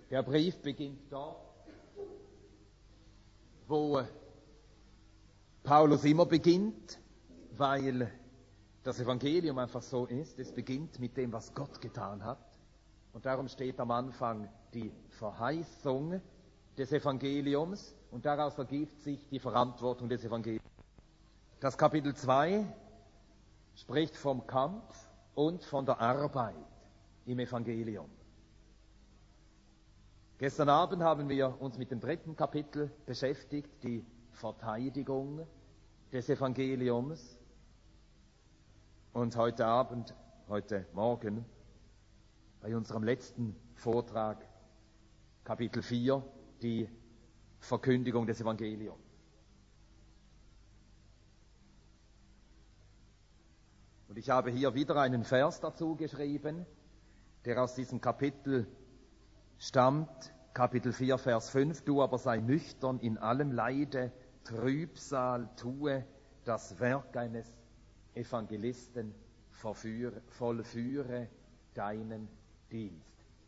Der Brief beginnt dort, wo Paulus immer beginnt, weil das Evangelium einfach so ist. Es beginnt mit dem, was Gott getan hat. Und darum steht am Anfang die Verheißung des Evangeliums und daraus ergibt sich die Verantwortung des Evangeliums. Das Kapitel 2 spricht vom Kampf und von der Arbeit im Evangelium. Gestern Abend haben wir uns mit dem 3. Kapitel beschäftigt, die Verteidigung des Evangeliums. Und heute Morgen, bei unserem letzten Vortrag, Kapitel 4, die Verkündigung des Evangeliums. Und ich habe hier wieder einen Vers dazu geschrieben, der aus diesem Kapitel stammt, Kapitel 4, Vers 5. Du aber sei nüchtern in allem Leide, Trübsal, tue das Werk eines Evangelisten, vollführe deinen Dienst.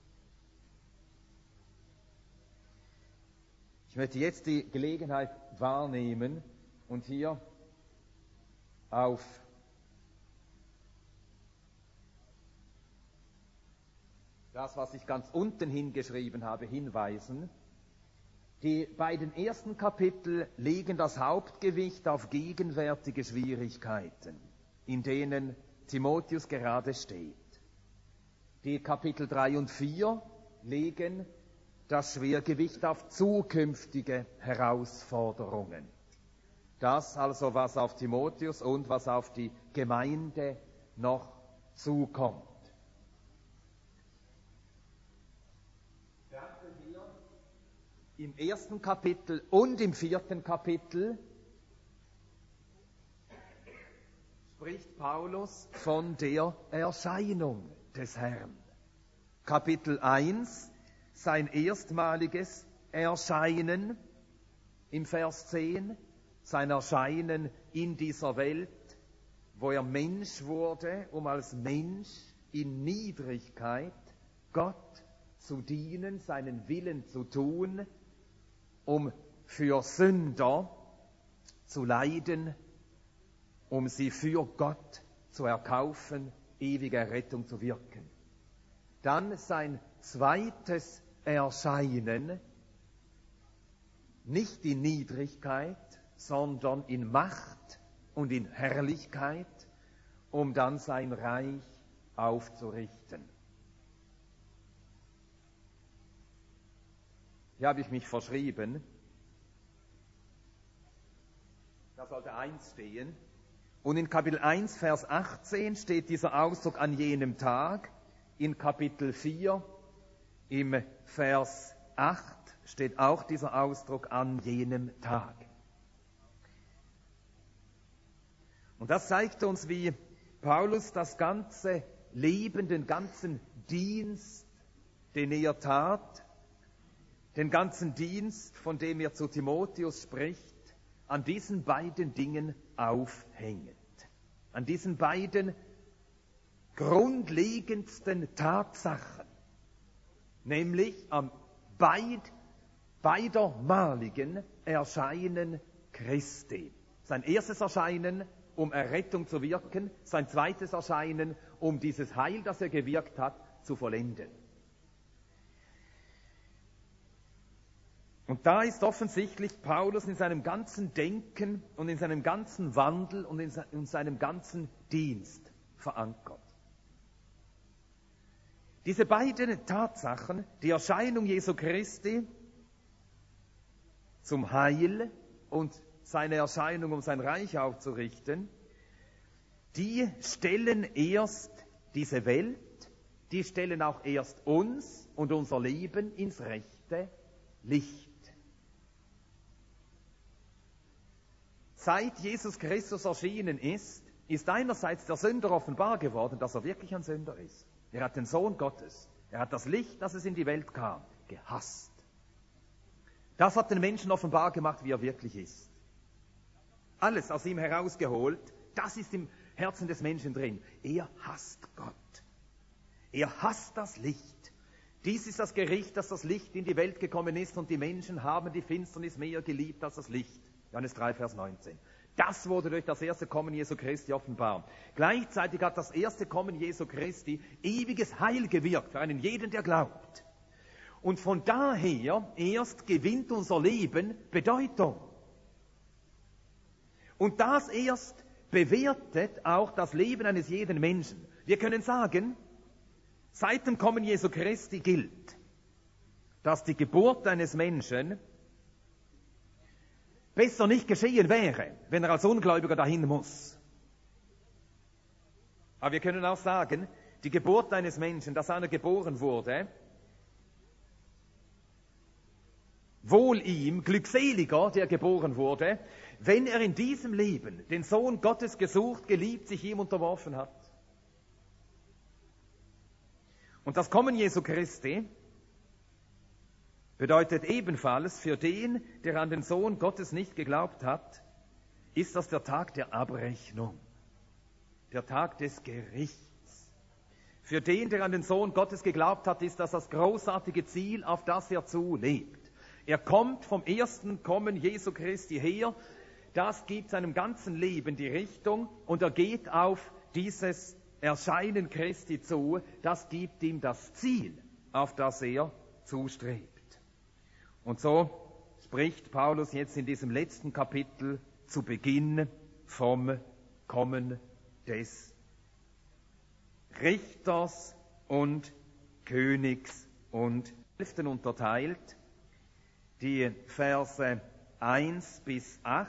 Ich möchte jetzt die Gelegenheit wahrnehmen und hier auf das, was ich ganz unten hingeschrieben habe, hinweisen. Die beiden ersten Kapitel legen das Hauptgewicht auf gegenwärtige Schwierigkeiten, in denen Timotheus gerade steht. Die Kapitel 3 und 4 legen das Schwergewicht auf zukünftige Herausforderungen. Das also, was auf Timotheus und was auf die Gemeinde noch zukommt. Im 1. Kapitel und im 4. Kapitel spricht Paulus von der Erscheinung des Herrn. Kapitel 1, sein erstmaliges Erscheinen im Vers 10, sein Erscheinen in dieser Welt, wo er Mensch wurde, um als Mensch in Niedrigkeit Gott zu dienen, seinen Willen zu tun, um für Sünder zu leiden, um sie für Gott zu erkaufen, ewige Rettung zu wirken. Dann sein zweites Erscheinen, nicht in Niedrigkeit, sondern in Macht und in Herrlichkeit, um dann sein Reich aufzurichten. Hier habe ich mich verschrieben. Da sollte 1 stehen. Und in Kapitel 1, Vers 18 steht dieser Ausdruck an jenem Tag. In Kapitel 4, im Vers 8, steht auch dieser Ausdruck an jenem Tag. Und das zeigt uns, wie Paulus das ganze Leben, den ganzen Dienst, den er tat, den ganzen Dienst, von dem er zu Timotheus spricht, an diesen beiden Dingen aufhängt. An diesen beiden grundlegendsten Tatsachen, nämlich am beidermaligen Erscheinen Christi. Sein erstes Erscheinen, um Errettung zu wirken, sein zweites Erscheinen, um dieses Heil, das er gewirkt hat, zu vollenden. Und da ist offensichtlich Paulus in seinem ganzen Denken und in seinem ganzen Wandel und in seinem ganzen Dienst verankert. Diese beiden Tatsachen, die Erscheinung Jesu Christi zum Heil und seine Erscheinung, um sein Reich aufzurichten, die stellen erst diese Welt, die stellen auch erst uns und unser Leben ins rechte Licht. Seit Jesus Christus erschienen ist, ist einerseits der Sünder offenbar geworden, dass er wirklich ein Sünder ist. Er hat den Sohn Gottes, er hat das Licht, das es in die Welt kam, gehasst. Das hat den Menschen offenbar gemacht, wie er wirklich ist. Alles aus ihm herausgeholt, das ist im Herzen des Menschen drin. Er hasst Gott. Er hasst das Licht. Dies ist das Gericht, dass das Licht in die Welt gekommen ist und die Menschen haben die Finsternis mehr geliebt als das Licht. Johannes 3, Vers 19. Das wurde durch das erste Kommen Jesu Christi offenbar. Gleichzeitig hat das erste Kommen Jesu Christi ewiges Heil gewirkt für einen jeden, der glaubt. Und von daher erst gewinnt unser Leben Bedeutung. Und das erst bewertet auch das Leben eines jeden Menschen. Wir können sagen, seit dem Kommen Jesu Christi gilt, dass die Geburt eines Menschen besser nicht geschehen wäre, wenn er als Ungläubiger dahin muss. Aber wir können auch sagen, die Geburt eines Menschen, dass einer geboren wurde, wohl ihm, glückseliger, der geboren wurde, wenn er in diesem Leben den Sohn Gottes gesucht, geliebt, sich ihm unterworfen hat. Und das Kommen Jesu Christi bedeutet ebenfalls, für den, der an den Sohn Gottes nicht geglaubt hat, ist das der Tag der Abrechnung, der Tag des Gerichts. Für den, der an den Sohn Gottes geglaubt hat, ist das großartige Ziel, auf das er zulebt. Er kommt vom ersten Kommen Jesu Christi her, das gibt seinem ganzen Leben die Richtung und er geht auf dieses Erscheinen Christi zu, das gibt ihm das Ziel, auf das er zustrebt. Und so spricht Paulus jetzt in diesem letzten Kapitel zu Beginn vom Kommen des Richters und Königs und Hälften unterteilt, die Verse 1 bis 8.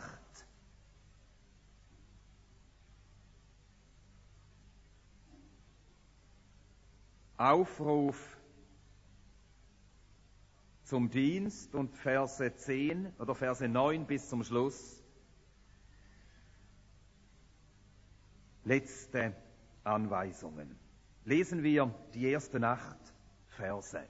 Aufruf zum Dienst und Verse 10 oder Verse 9 bis zum Schluss. Letzte Anweisungen. Lesen wir die ersten 8 Verse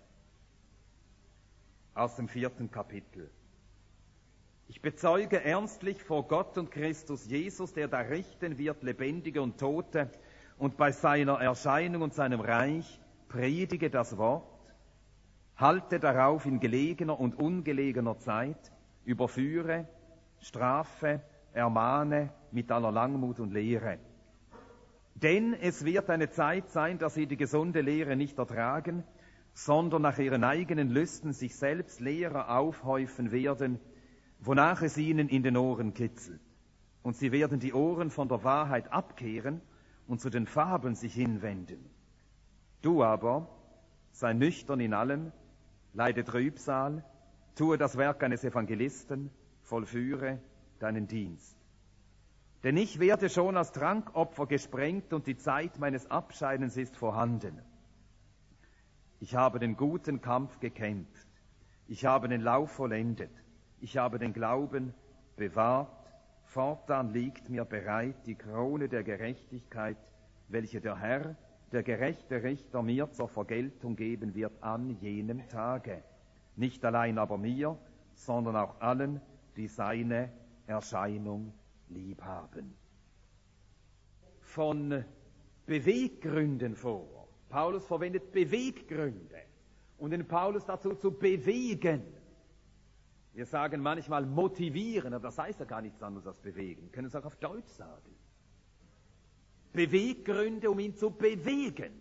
aus dem 4. Kapitel. Ich bezeuge ernstlich vor Gott und Christus Jesus, der da richten wird, Lebendige und Tote, und bei seiner Erscheinung und seinem Reich predige das Wort, halte darauf in gelegener und ungelegener Zeit, überführe, strafe, ermahne mit aller Langmut und Lehre. Denn es wird eine Zeit sein, dass sie die gesunde Lehre nicht ertragen, sondern nach ihren eigenen Lüsten sich selbst Lehrer aufhäufen werden, wonach es ihnen in den Ohren kitzelt. Und sie werden die Ohren von der Wahrheit abkehren und zu den Fabeln sich hinwenden. Du aber sei nüchtern in allem, leide Trübsal, tue das Werk eines Evangelisten, vollführe deinen Dienst. Denn ich werde schon als Trankopfer gesprengt und die Zeit meines Abscheidens ist vorhanden. Ich habe den guten Kampf gekämpft. Ich habe den Lauf vollendet. Ich habe den Glauben bewahrt. Fortan liegt mir bereit die Krone der Gerechtigkeit, welche der Herr, der gerechte Richter, mir zur Vergeltung geben wird an jenem Tage. Nicht allein aber mir, sondern auch allen, die seine Erscheinung lieb haben. Von Beweggründen vor. Paulus verwendet Beweggründe, um den Paulus dazu zu bewegen. Wir sagen manchmal motivieren, aber das heißt ja gar nichts anderes als bewegen. Wir können es auch auf Deutsch sagen. Beweggründe, um ihn zu bewegen.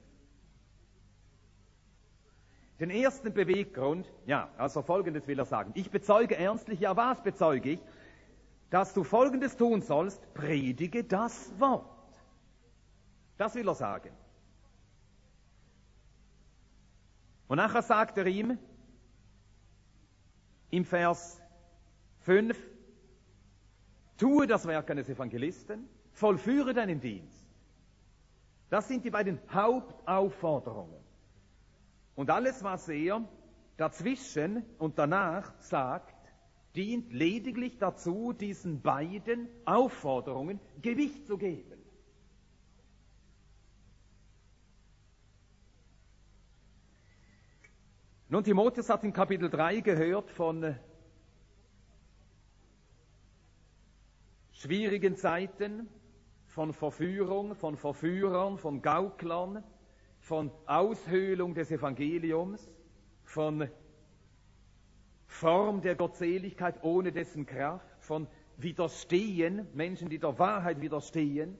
Den ersten Beweggrund, also Folgendes will er sagen. Ich bezeuge ernstlich, ja, was bezeuge ich? Dass du Folgendes tun sollst, predige das Wort. Das will er sagen. Und nachher sagt er ihm im Vers 5, tue das Werk eines Evangelisten, vollführe deinen Dienst. Das sind die beiden Hauptaufforderungen. Und alles, was er dazwischen und danach sagt, dient lediglich dazu, diesen beiden Aufforderungen Gewicht zu geben. Nun, Timotheus hat in Kapitel 3 gehört von schwierigen Zeiten, von Verführung, von Verführern, von Gauklern, von Aushöhlung des Evangeliums. von Form der Gottseligkeit ohne dessen Kraft, von Widerstehen, Menschen, die der Wahrheit widerstehen.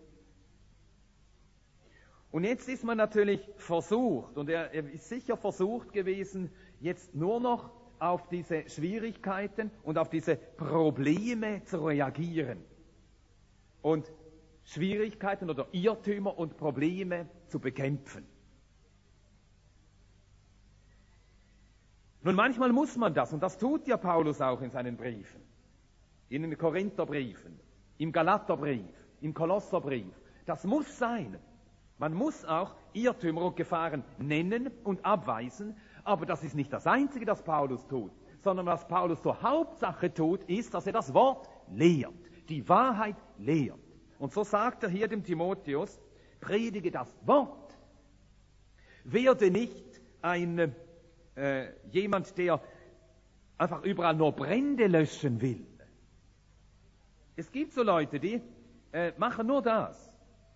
Und jetzt ist man natürlich versucht, und er ist sicher versucht gewesen, jetzt nur noch auf diese Schwierigkeiten und auf diese Probleme zu reagieren und Schwierigkeiten oder Irrtümer und Probleme zu bekämpfen. Nun, manchmal muss man das, und das tut ja Paulus auch in seinen Briefen, in den Korintherbriefen, im Galaterbrief, im Kolosserbrief. Das muss sein. Man muss auch Irrtümer und Gefahren nennen und abweisen, aber das ist nicht das Einzige, das Paulus tut, sondern was Paulus zur Hauptsache tut, ist, dass er das Wort lehrt, die Wahrheit lehrt. Und so sagt er hier dem Timotheus, predige das Wort. Werde nicht jemand, der einfach überall nur Brände löschen will. Es gibt so Leute, die machen nur das,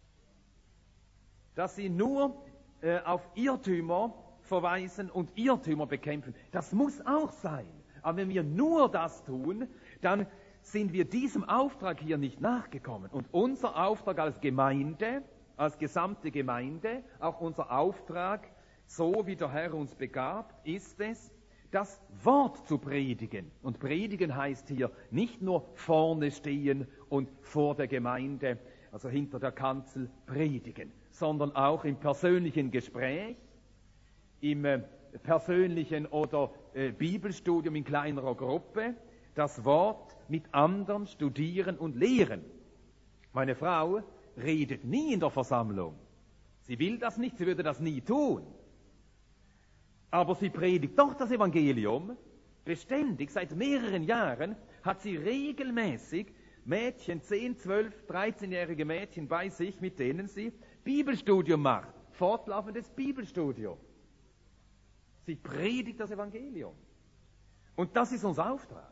dass sie nur auf Irrtümer verweisen und Irrtümer bekämpfen. Das muss auch sein. Aber wenn wir nur das tun, dann sind wir diesem Auftrag hier nicht nachgekommen. Und unser Auftrag als Gemeinde, als gesamte Gemeinde, auch unser Auftrag, so wie der Herr uns begabt, ist es, das Wort zu predigen. Und predigen heißt hier nicht nur vorne stehen und vor der Gemeinde, also hinter der Kanzel predigen, sondern auch im persönlichen Gespräch, im persönlichen oder Bibelstudium in kleinerer Gruppe, das Wort mit anderen studieren und lehren. Meine Frau redet nie in der Versammlung. Sie will das nicht, sie würde das nie tun. Aber sie predigt doch das Evangelium, beständig, seit mehreren Jahren hat sie regelmäßig Mädchen, 10, 12, 13-jährige Mädchen bei sich, mit denen sie Bibelstudium macht, fortlaufendes Bibelstudium. Sie predigt das Evangelium. Und das ist unser Auftrag.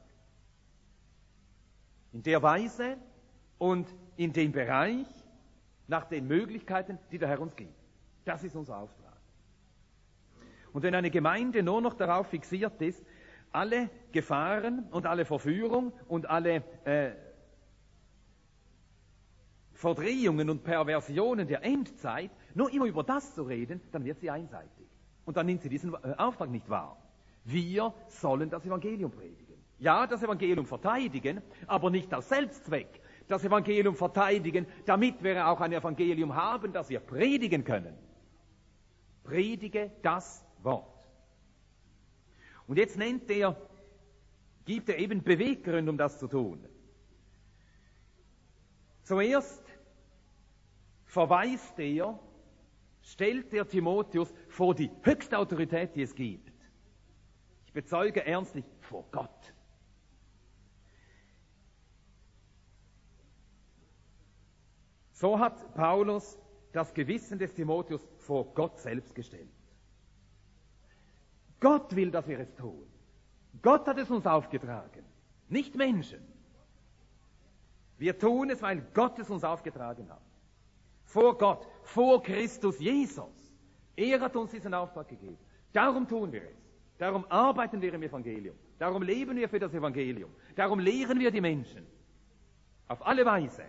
In der Weise und in dem Bereich, nach den Möglichkeiten, die der Herr uns gibt. Das ist unser Auftrag. Und wenn eine Gemeinde nur noch darauf fixiert ist, alle Gefahren und alle Verführung und alle Verdrehungen und Perversionen der Endzeit, nur immer über das zu reden, dann wird sie einseitig. Und dann nimmt sie diesen Auftrag nicht wahr. Wir sollen das Evangelium predigen. Ja, das Evangelium verteidigen, aber nicht als Selbstzweck. Das Evangelium verteidigen, damit wir auch ein Evangelium haben, das wir predigen können. Predige das Wort. Und jetzt gibt er eben Beweggründe, um das zu tun. Zuerst stellt der Timotheus vor die höchste Autorität, die es gibt. Ich bezeuge ernstlich vor Gott. So hat Paulus das Gewissen des Timotheus vor Gott selbst gestellt. Gott will, dass wir es tun. Gott hat es uns aufgetragen, nicht Menschen. Wir tun es, weil Gott es uns aufgetragen hat. Vor Gott, vor Christus Jesus. Er hat uns diesen Auftrag gegeben. Darum tun wir es. Darum arbeiten wir im Evangelium. Darum leben wir für das Evangelium. Darum lehren wir die Menschen. Auf alle Weise.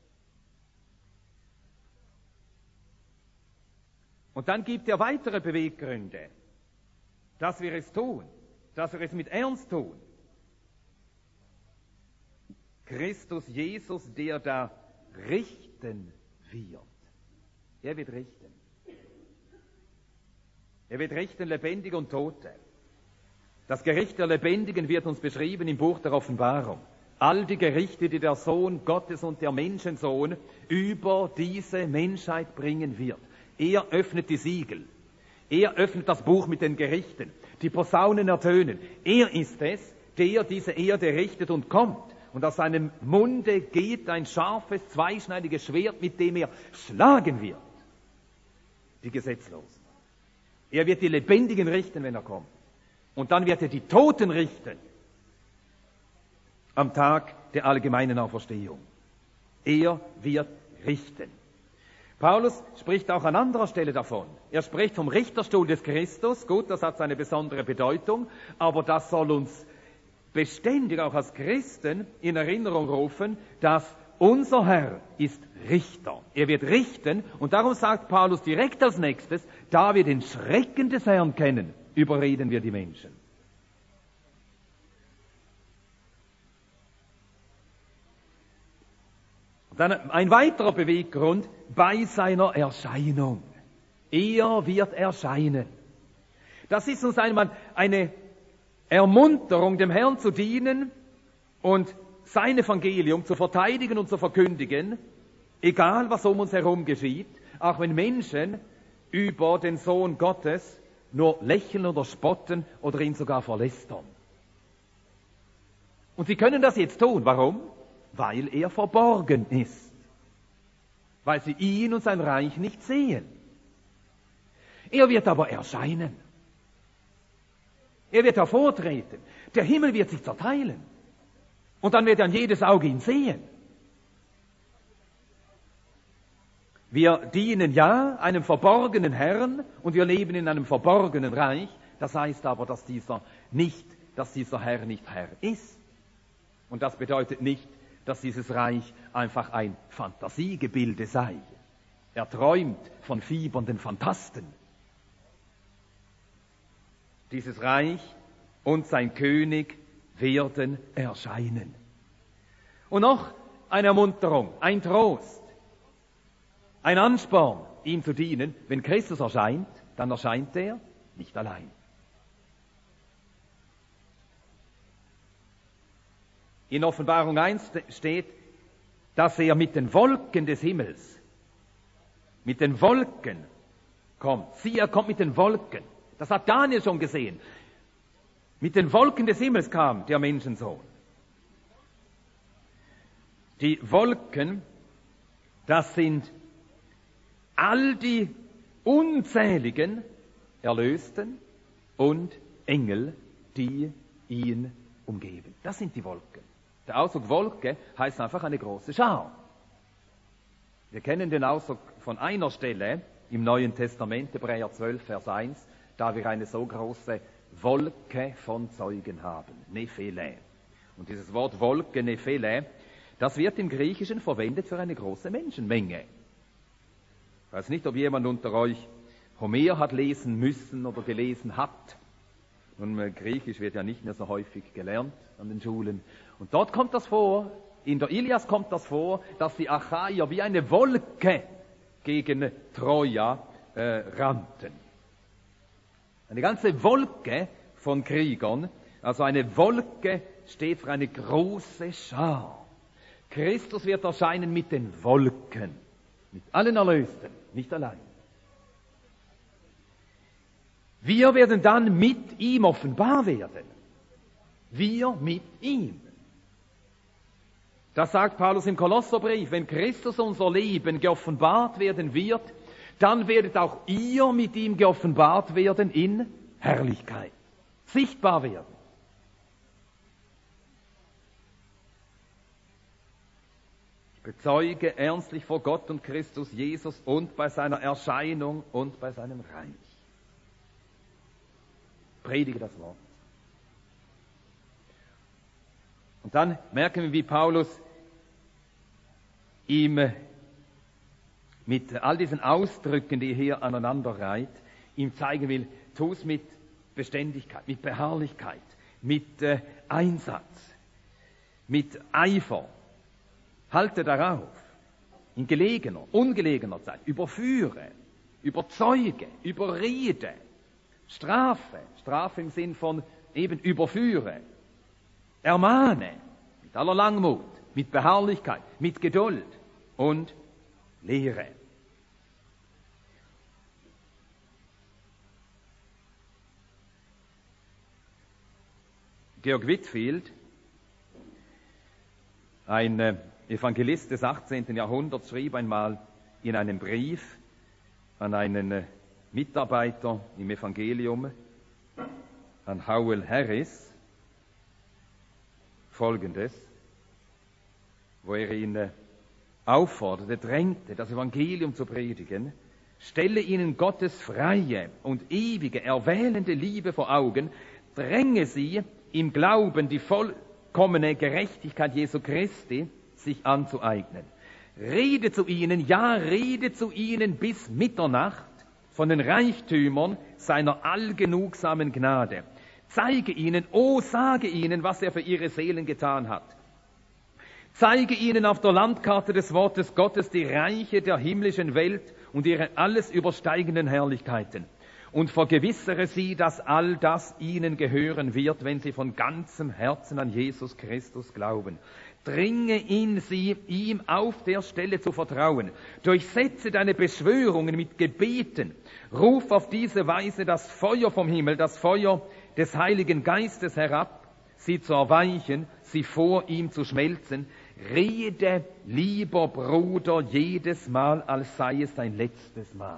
Und dann gibt er weitere Beweggründe, dass wir es tun, dass wir es mit Ernst tun. Christus Jesus, der da richten wird. Er wird richten. Er wird richten Lebendige und Tote. Das Gericht der Lebendigen wird uns beschrieben im Buch der Offenbarung. All die Gerichte, die der Sohn Gottes und der Menschensohn über diese Menschheit bringen wird. Er öffnet die Siegel. Er öffnet das Buch mit den Gerichten. Die Posaunen ertönen. Er ist es, der diese Erde richtet und kommt. Und aus seinem Munde geht ein scharfes, zweischneidiges Schwert, mit dem er schlagen wird. Die Gesetzlosen. Er wird die Lebendigen richten, wenn er kommt. Und dann wird er die Toten richten. Am Tag der allgemeinen Auferstehung. Er wird richten. Paulus spricht auch an anderer Stelle davon. Er spricht vom Richterstuhl des Christus. Gut, das hat seine besondere Bedeutung, aber das soll uns beständig auch als Christen in Erinnerung rufen, dass unser Herr ist Richter. Er wird richten und darum sagt Paulus direkt als nächstes, da wir den Schrecken des Herrn kennen, überreden wir die Menschen. Dann ein weiterer Beweggrund bei seiner Erscheinung. Er wird erscheinen. Das ist uns einmal eine Ermunterung, dem Herrn zu dienen und sein Evangelium zu verteidigen und zu verkündigen, egal was um uns herum geschieht, auch wenn Menschen über den Sohn Gottes nur lächeln oder spotten oder ihn sogar verlästern. Und sie können das jetzt tun. Warum? Weil er verborgen ist. Weil sie ihn und sein Reich nicht sehen. Er wird aber erscheinen. Er wird hervortreten. Der Himmel wird sich zerteilen. Und dann wird dann jedes Auge ihn sehen. Wir dienen ja einem verborgenen Herrn und wir leben in einem verborgenen Reich. Das heißt aber, dass dieser Herr nicht Herr ist. Und das bedeutet nicht, dass dieses Reich einfach ein Fantasiegebilde sei. Er träumt von fiebernden Phantasten. Dieses Reich und sein König werden erscheinen. Und noch eine Ermunterung, ein Trost, ein Ansporn, ihm zu dienen. Wenn Christus erscheint, dann erscheint er nicht allein. In Offenbarung 1 steht, dass er mit den Wolken des Himmels, mit den Wolken kommt. Sieh, er kommt mit den Wolken. Das hat Daniel schon gesehen. Mit den Wolken des Himmels kam der Menschensohn. Die Wolken, das sind all die unzähligen Erlösten und Engel, die ihn umgeben. Das sind die Wolken. Der Ausdruck Wolke heißt einfach eine große Schar. Wir kennen den Ausdruck von einer Stelle im Neuen Testament, Hebräer 12, Vers 1, da wir eine so große Wolke von Zeugen haben, Nephele. Und dieses Wort Wolke, Nephele, das wird im Griechischen verwendet für eine große Menschenmenge. Ich weiß nicht, ob jemand unter euch Homer hat lesen müssen oder gelesen hat. Nun, Griechisch wird ja nicht mehr so häufig gelernt an den Schulen. Und dort kommt das vor, in der Ilias kommt das vor, dass die Achaier wie eine Wolke gegen Troja rannten. Eine ganze Wolke von Kriegern, also eine Wolke steht für eine große Schar. Christus wird erscheinen mit den Wolken, mit allen Erlösten, nicht allein. Wir werden dann mit ihm offenbar werden. Wir mit ihm. Das sagt Paulus im Kolosserbrief, wenn Christus unser Leben geoffenbart werden wird, dann werdet auch ihr mit ihm geoffenbart werden in Herrlichkeit. Sichtbar werden. Ich bezeuge ernstlich vor Gott und Christus Jesus und bei seiner Erscheinung und bei seinem Reich. Predige das Wort. Und dann merken wir, wie Paulus ihm mit all diesen Ausdrücken, die er hier aneinander reiht, ihm zeigen will, tu es mit Beständigkeit, mit Beharrlichkeit, mit Einsatz, mit Eifer. Halte darauf, in gelegener, ungelegener Zeit, überführe, überzeuge, überrede, Strafe im Sinn von eben überführe, ermahne, mit aller Langmut, mit Beharrlichkeit, mit Geduld und Lehre. Georg Whitefield, ein Evangelist des 18. Jahrhunderts, schrieb einmal in einem Brief an einen Mitarbeiter im Evangelium, an Howell Harris, Folgendes, wo er ihn aufforderte, drängte, das Evangelium zu predigen, stelle ihnen Gottes freie und ewige, erwählende Liebe vor Augen, dränge sie im Glauben die vollkommene Gerechtigkeit Jesu Christi sich anzueignen. Rede zu ihnen, ja, rede zu ihnen bis Mitternacht von den Reichtümern seiner allgenugsamen Gnade. Zeige ihnen, sage ihnen, was er für ihre Seelen getan hat. Zeige ihnen auf der Landkarte des Wortes Gottes die Reiche der himmlischen Welt und ihre alles übersteigenden Herrlichkeiten. Und vergewissere sie, dass all das ihnen gehören wird, wenn sie von ganzem Herzen an Jesus Christus glauben. Dringe in sie, ihm auf der Stelle zu vertrauen. Durchsetze deine Beschwörungen mit Gebeten. Ruf auf diese Weise das Feuer vom Himmel, das Feuer des Heiligen Geistes herab, sie zu erweichen, sie vor ihm zu schmelzen. Rede, lieber Bruder, jedes Mal, als sei es dein letztes Mal.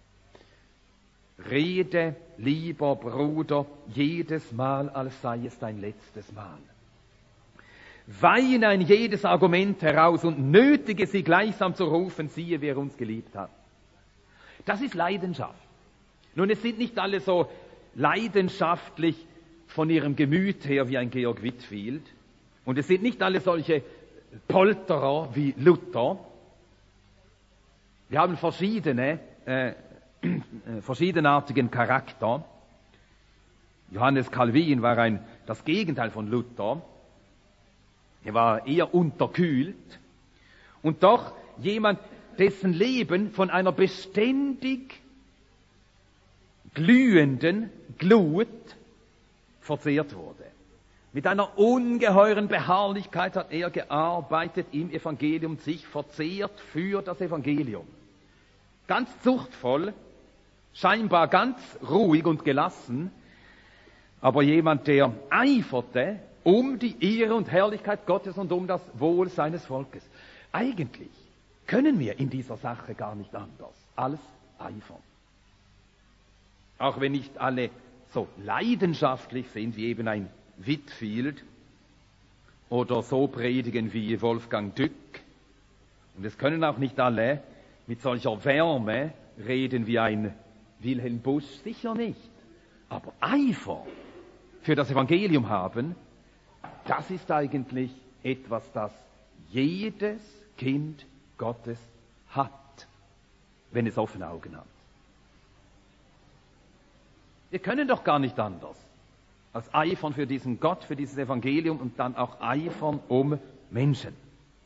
Rede, lieber Bruder, jedes Mal, als sei es dein letztes Mal. Weine ein jedes Argument heraus und nötige sie gleichsam zu rufen, siehe, wer uns geliebt hat. Das ist Leidenschaft. Nun, es sind nicht alle so leidenschaftlich von ihrem Gemüt her wie ein Georg Whitefield. Und es sind nicht alle solche Polterer wie Luther. Wir haben verschiedenartigen Charakter. Johannes Calvin war das Gegenteil von Luther. Er war eher unterkühlt und doch jemand, dessen Leben von einer beständig glühenden Glut verzehrt wurde. Mit einer ungeheuren Beharrlichkeit hat er gearbeitet im Evangelium, sich verzehrt für das Evangelium. Ganz zuchtvoll, scheinbar ganz ruhig und gelassen, aber jemand, der eiferte um die Ehre und Herrlichkeit Gottes und um das Wohl seines Volkes. Eigentlich können wir in dieser Sache gar nicht anders als eifern. Auch wenn nicht alle so leidenschaftlich sind wie eben ein Whitefield oder so predigen wie Wolfgang Dück. Und es können auch nicht alle mit solcher Wärme reden wie ein Wilhelm Busch, sicher nicht. Aber Eifer für das Evangelium haben, das ist eigentlich etwas, das jedes Kind Gottes hat, wenn es offene Augen hat. Wir können doch gar nicht anders als eifern für diesen Gott, für dieses Evangelium und dann auch eifern um Menschen.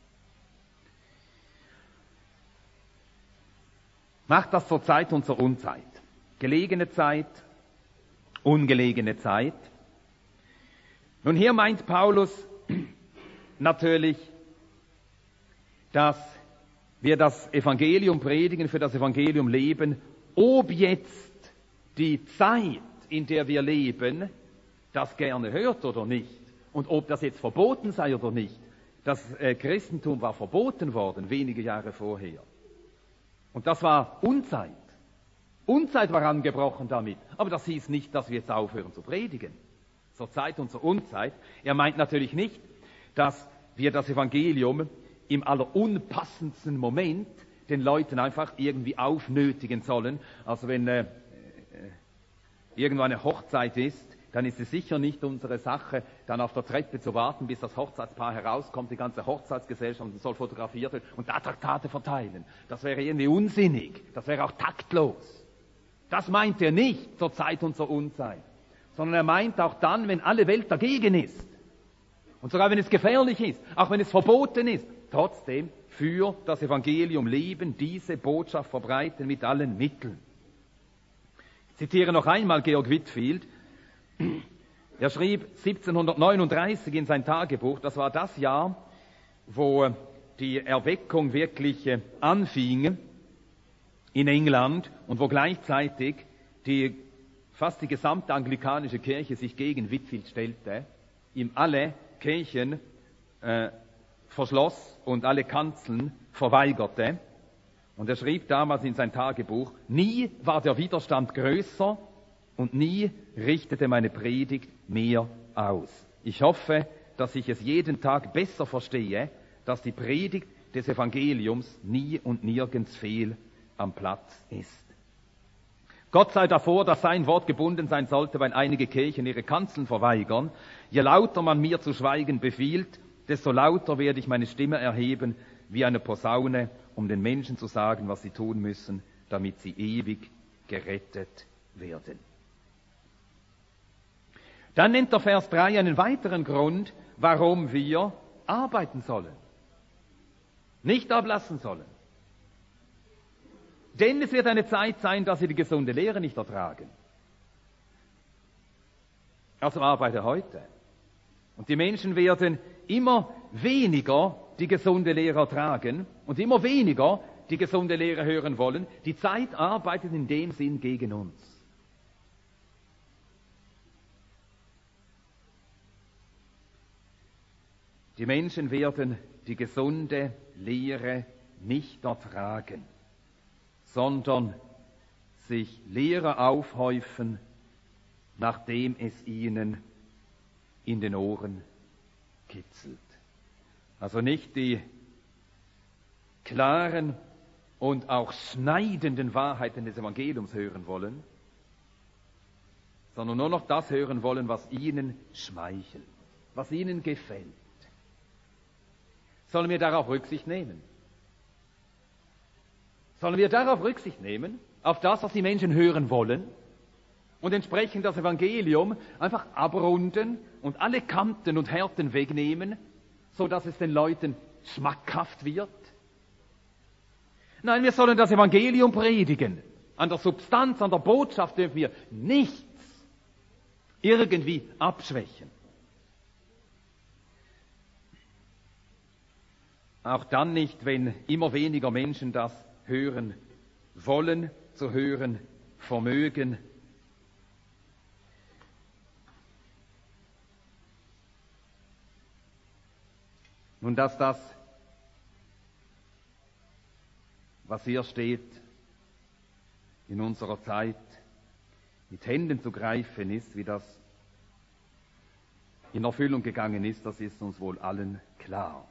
Macht das zur Zeit und zur Unzeit. Gelegene Zeit, ungelegene Zeit. Nun, hier meint Paulus natürlich, dass wir das Evangelium predigen, für das Evangelium leben, ob jetzt die Zeit, in der wir leben, das gerne hört oder nicht, und ob das jetzt verboten sei oder nicht. Das Christentum war verboten worden, wenige Jahre vorher. Und das war Unzeit. Unzeit war angebrochen damit. Aber das hieß nicht, dass wir jetzt aufhören zu predigen. Zur Zeit und zur Unzeit. Er meint natürlich nicht, dass wir das Evangelium im allerunpassendsten Moment den Leuten einfach irgendwie aufnötigen sollen. Also wenn irgendwo eine Hochzeit ist, dann ist es sicher nicht unsere Sache, dann auf der Treppe zu warten, bis das Hochzeitspaar herauskommt, die ganze Hochzeitsgesellschaft soll fotografiert werden und da Traktate verteilen. Das wäre irgendwie unsinnig, das wäre auch taktlos. Das meint er nicht zur Zeit und zur Unzeit, sondern er meint auch dann, wenn alle Welt dagegen ist und sogar wenn es gefährlich ist, auch wenn es verboten ist, trotzdem für das Evangelium leben, diese Botschaft verbreiten mit allen Mitteln. Ich zitiere noch einmal Georg Whitefield. Er schrieb 1739 in sein Tagebuch, das war das Jahr, wo die Erweckung wirklich anfing in England und wo gleichzeitig fast die gesamte anglikanische Kirche sich gegen Whitefield stellte, ihm alle Kirchen verschloss und alle Kanzeln verweigerte. Und er schrieb damals in sein Tagebuch, nie war der Widerstand größer und nie richtete meine Predigt mehr aus. Ich hoffe, dass ich es jeden Tag besser verstehe, dass die Predigt des Evangeliums nie und nirgends fehl am Platz ist. Gott sei davor, dass sein Wort gebunden sein sollte, weil einige Kirchen ihre Kanzeln verweigern. Je lauter man mir zu schweigen befiehlt, desto lauter werde ich meine Stimme erheben wie eine Posaune, um den Menschen zu sagen, was sie tun müssen, damit sie ewig gerettet werden. Dann nennt der Vers 3 einen weiteren Grund, warum wir arbeiten sollen, nicht ablassen sollen. Denn es wird eine Zeit sein, dass sie die gesunde Lehre nicht ertragen. Also arbeite heute. Und die Menschen werden immer weniger die gesunde Lehre ertragen und immer weniger die gesunde Lehre hören wollen. Die Zeit arbeitet in dem Sinn gegen uns. Die Menschen werden die gesunde Lehre nicht ertragen, sondern sich Lehre aufhäufen, nachdem es ihnen in den Ohren kitzelt. Also nicht die klaren und auch schneidenden Wahrheiten des Evangeliums hören wollen, sondern nur noch das hören wollen, was ihnen schmeichelt, was ihnen gefällt. Sollen wir darauf Rücksicht nehmen? Sollen wir darauf Rücksicht nehmen, auf das, was die Menschen hören wollen, und entsprechend das Evangelium einfach abrunden und alle Kanten und Härten wegnehmen, so dass es den Leuten schmackhaft wird? Nein, wir sollen das Evangelium predigen. An der Substanz, an der Botschaft dürfen wir nichts irgendwie abschwächen. Auch dann nicht, wenn immer weniger Menschen das hören wollen, zu hören vermögen. Nun, dass das, was hier steht, in unserer Zeit mit Händen zu greifen ist, wie das in Erfüllung gegangen ist, das ist uns wohl allen klar.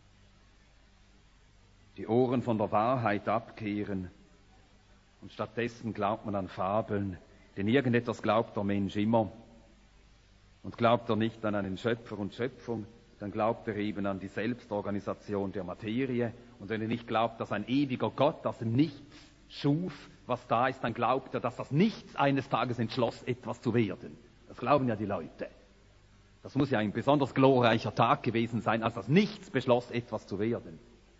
Die Ohren von der Wahrheit abkehren und stattdessen glaubt man an Fabeln, denn irgendetwas glaubt der Mensch immer. Und glaubt er nicht an einen Schöpfer und Schöpfung, dann glaubt er eben an die Selbstorganisation der Materie. Und wenn er nicht glaubt, dass ein ewiger Gott das Nichts schuf, was da ist, dann glaubt er, dass das Nichts eines Tages entschloss, etwas zu werden. Das glauben ja die Leute. Das muss ja ein besonders glorreicher Tag gewesen sein, als das Nichts beschloss, etwas zu werden.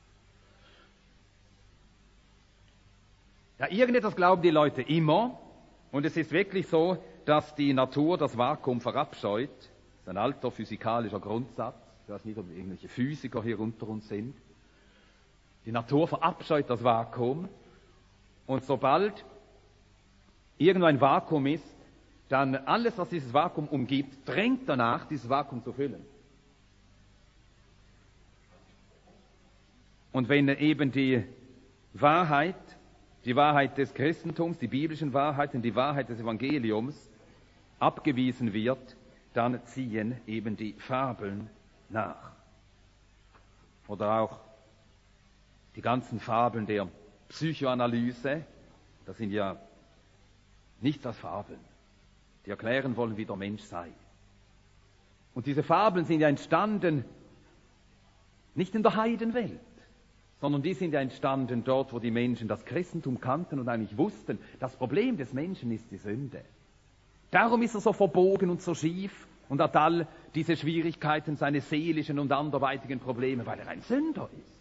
Ja, irgendetwas glauben die Leute immer. Und es ist wirklich so, dass die Natur das Vakuum verabscheut. Das ist ein alter physikalischer Grundsatz. Ich weiß nicht, ob irgendwelche Physiker hier unter uns sind. Die Natur verabscheut das Vakuum. Und sobald irgendwo ein Vakuum ist, dann alles, was dieses Vakuum umgibt, drängt danach, dieses Vakuum zu füllen. Und wenn eben die Wahrheit des Christentums, die biblischen Wahrheiten, die Wahrheit des Evangeliums abgewiesen wird, dann ziehen eben die Fabeln nach. Oder auch die ganzen Fabeln der Psychoanalyse, das sind ja nichts als Fabeln, die erklären wollen, wie der Mensch sei. Und diese Fabeln sind ja entstanden nicht in der Heidenwelt, sondern die sind ja entstanden dort, wo die Menschen das Christentum kannten und eigentlich wussten, das Problem des Menschen ist die Sünde. Darum ist er so verbogen und so schief und hat all diese Schwierigkeiten, seine seelischen und anderweitigen Probleme, weil er ein Sünder ist.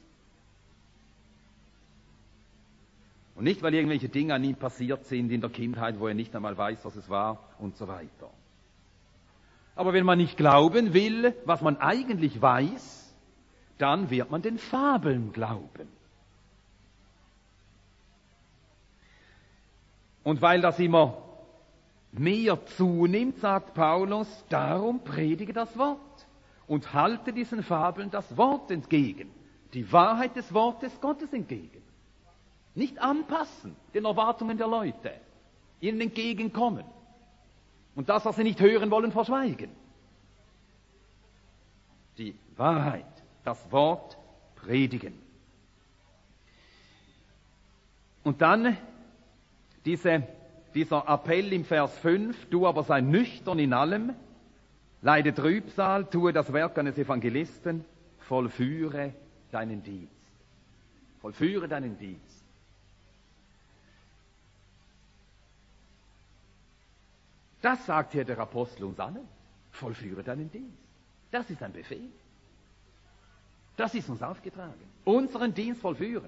Und nicht, weil irgendwelche Dinge an ihm passiert sind in der Kindheit, wo er nicht einmal weiß, was es war und so weiter. Aber wenn man nicht glauben will, was man eigentlich weiß, dann wird man den Fabeln glauben. Und weil das immer mehr zunimmt, sagt Paulus, darum predige das Wort und halte diesen Fabeln das Wort entgegen, die Wahrheit des Wortes Gottes entgegen. Nicht anpassen den Erwartungen der Leute, ihnen entgegenkommen und das, was sie nicht hören wollen, verschweigen. Die Wahrheit, das Wort predigen. Und dann dieser Appell im Vers 5, du aber sei nüchtern in allem, leide Trübsal, tue das Werk eines Evangelisten, vollführe deinen Dienst. Vollführe deinen Dienst. Das sagt hier der Apostel uns allen. Vollführe deinen Dienst. Das ist ein Befehl. Das ist uns aufgetragen. Unseren Dienst vollführen.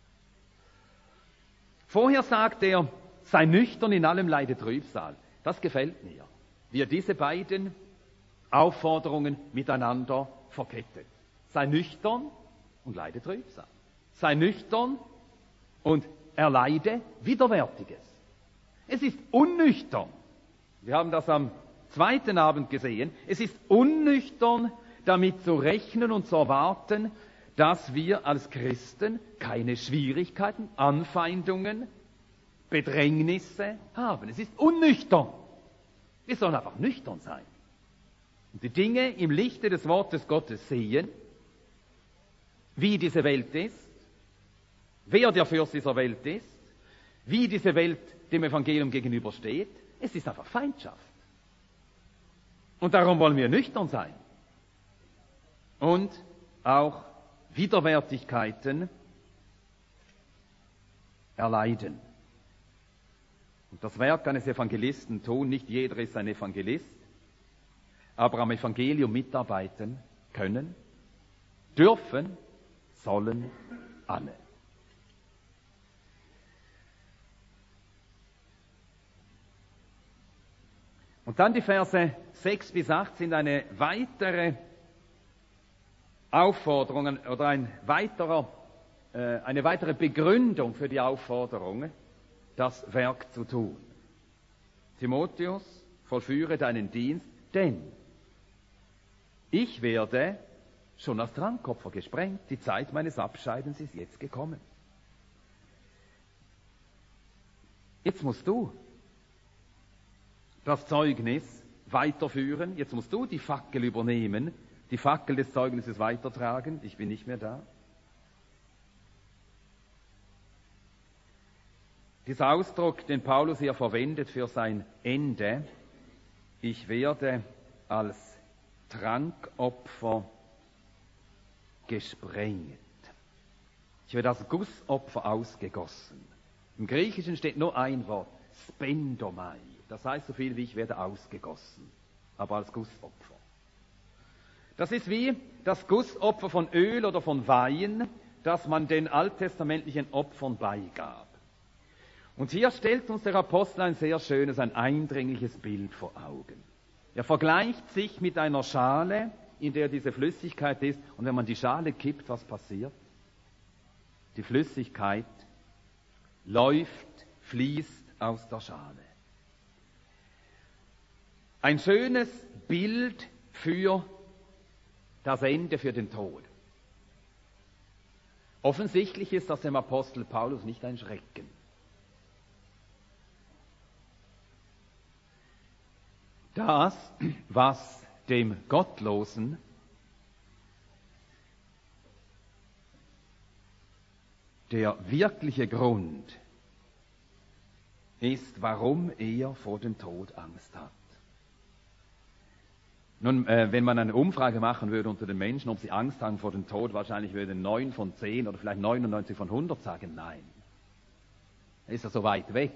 Vorher sagt er, sei nüchtern in allem, leide Trübsal. Das gefällt mir. Wie er diese beiden Aufforderungen miteinander verkettet. Sei nüchtern und leide Trübsal. Sei nüchtern und erleide Widerwärtiges. Es ist unnüchtern. Wir haben das am zweiten Abend gesehen. Es ist unnüchtern, damit zu rechnen und zu erwarten, dass wir als Christen keine Schwierigkeiten, Anfeindungen, Bedrängnisse haben. Es ist unnüchtern. Wir sollen einfach nüchtern sein. Und die Dinge im Lichte des Wortes Gottes sehen, wie diese Welt ist, wer der Fürst dieser Welt ist, wie diese Welt dem Evangelium gegenübersteht. Es ist einfach Feindschaft. Und darum wollen wir nüchtern sein. Und auch Widerwärtigkeiten erleiden. Und das Werk eines Evangelisten tun, nicht jeder ist ein Evangelist, aber am Evangelium mitarbeiten können, dürfen, sollen alle. Und dann die Verse 6 bis 8 sind eine weitere Aufforderung oder eine weitere Begründung für die Aufforderung, das Werk zu tun. Timotheus, vollführe deinen Dienst, denn ich werde schon als Trankopfer gesprengt. Die Zeit meines Abscheidens ist jetzt gekommen. Jetzt musst du das Zeugnis weiterführen. Jetzt musst du die Fackel übernehmen, die Fackel des Zeugnisses weitertragen. Ich bin nicht mehr da. Dieser Ausdruck, den Paulus hier verwendet für sein Ende, ich werde als Trankopfer gesprengt. Ich werde als Gussopfer ausgegossen. Im Griechischen steht nur ein Wort, spendomai. Das heißt so viel wie ich werde ausgegossen, aber als Gussopfer. Das ist wie das Gussopfer von Öl oder von Wein, das man den alttestamentlichen Opfern beigab. Und hier stellt uns der Apostel ein sehr schönes, ein eindringliches Bild vor Augen. Er vergleicht sich mit einer Schale, in der diese Flüssigkeit ist. Und wenn man die Schale kippt, was passiert? Die Flüssigkeit läuft, fließt aus der Schale. Ein schönes Bild für das Ende, für den Tod. Offensichtlich ist das dem Apostel Paulus nicht ein Schrecken. Das, was dem Gottlosen der wirkliche Grund ist, warum er vor dem Tod Angst hat. Nun, wenn man eine Umfrage machen würde unter den Menschen, ob sie Angst haben vor dem Tod, wahrscheinlich würden 9 von 10 oder vielleicht 99 von 100 sagen nein. Er ist ja so weit weg.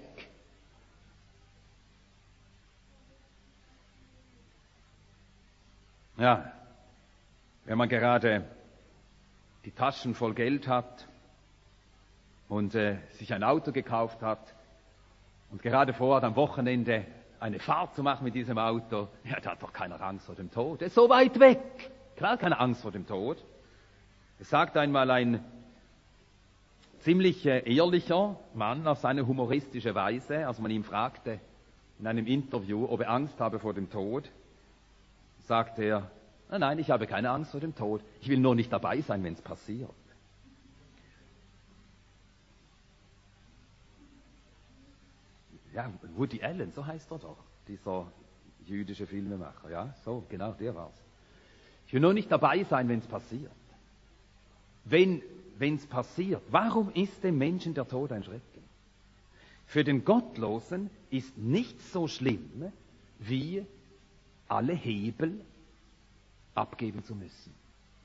Ja, wenn man gerade die Taschen voll Geld hat und sich ein Auto gekauft hat und gerade vorhat, am Wochenende eine Fahrt zu machen mit diesem Auto, ja, da hat doch keiner Angst vor dem Tod. Er ist so weit weg. Klar, keine Angst vor dem Tod. Es sagt einmal ein ziemlich ehrlicher Mann auf seine humoristische Weise, als man ihn fragte in einem Interview, ob er Angst habe vor dem Tod, sagt er, nein, ich habe keine Angst vor dem Tod. Ich will nur nicht dabei sein, wenn es passiert. Ja, Woody Allen, so heißt er doch, dieser jüdische Filmemacher. Ja, so, genau, der war's. Ich will nur nicht dabei sein, wenn es passiert. Wenn es passiert, warum ist dem Menschen der Tod ein Schrecken? Für den Gottlosen ist nichts so schlimm, wie alle Hebel abgeben zu müssen.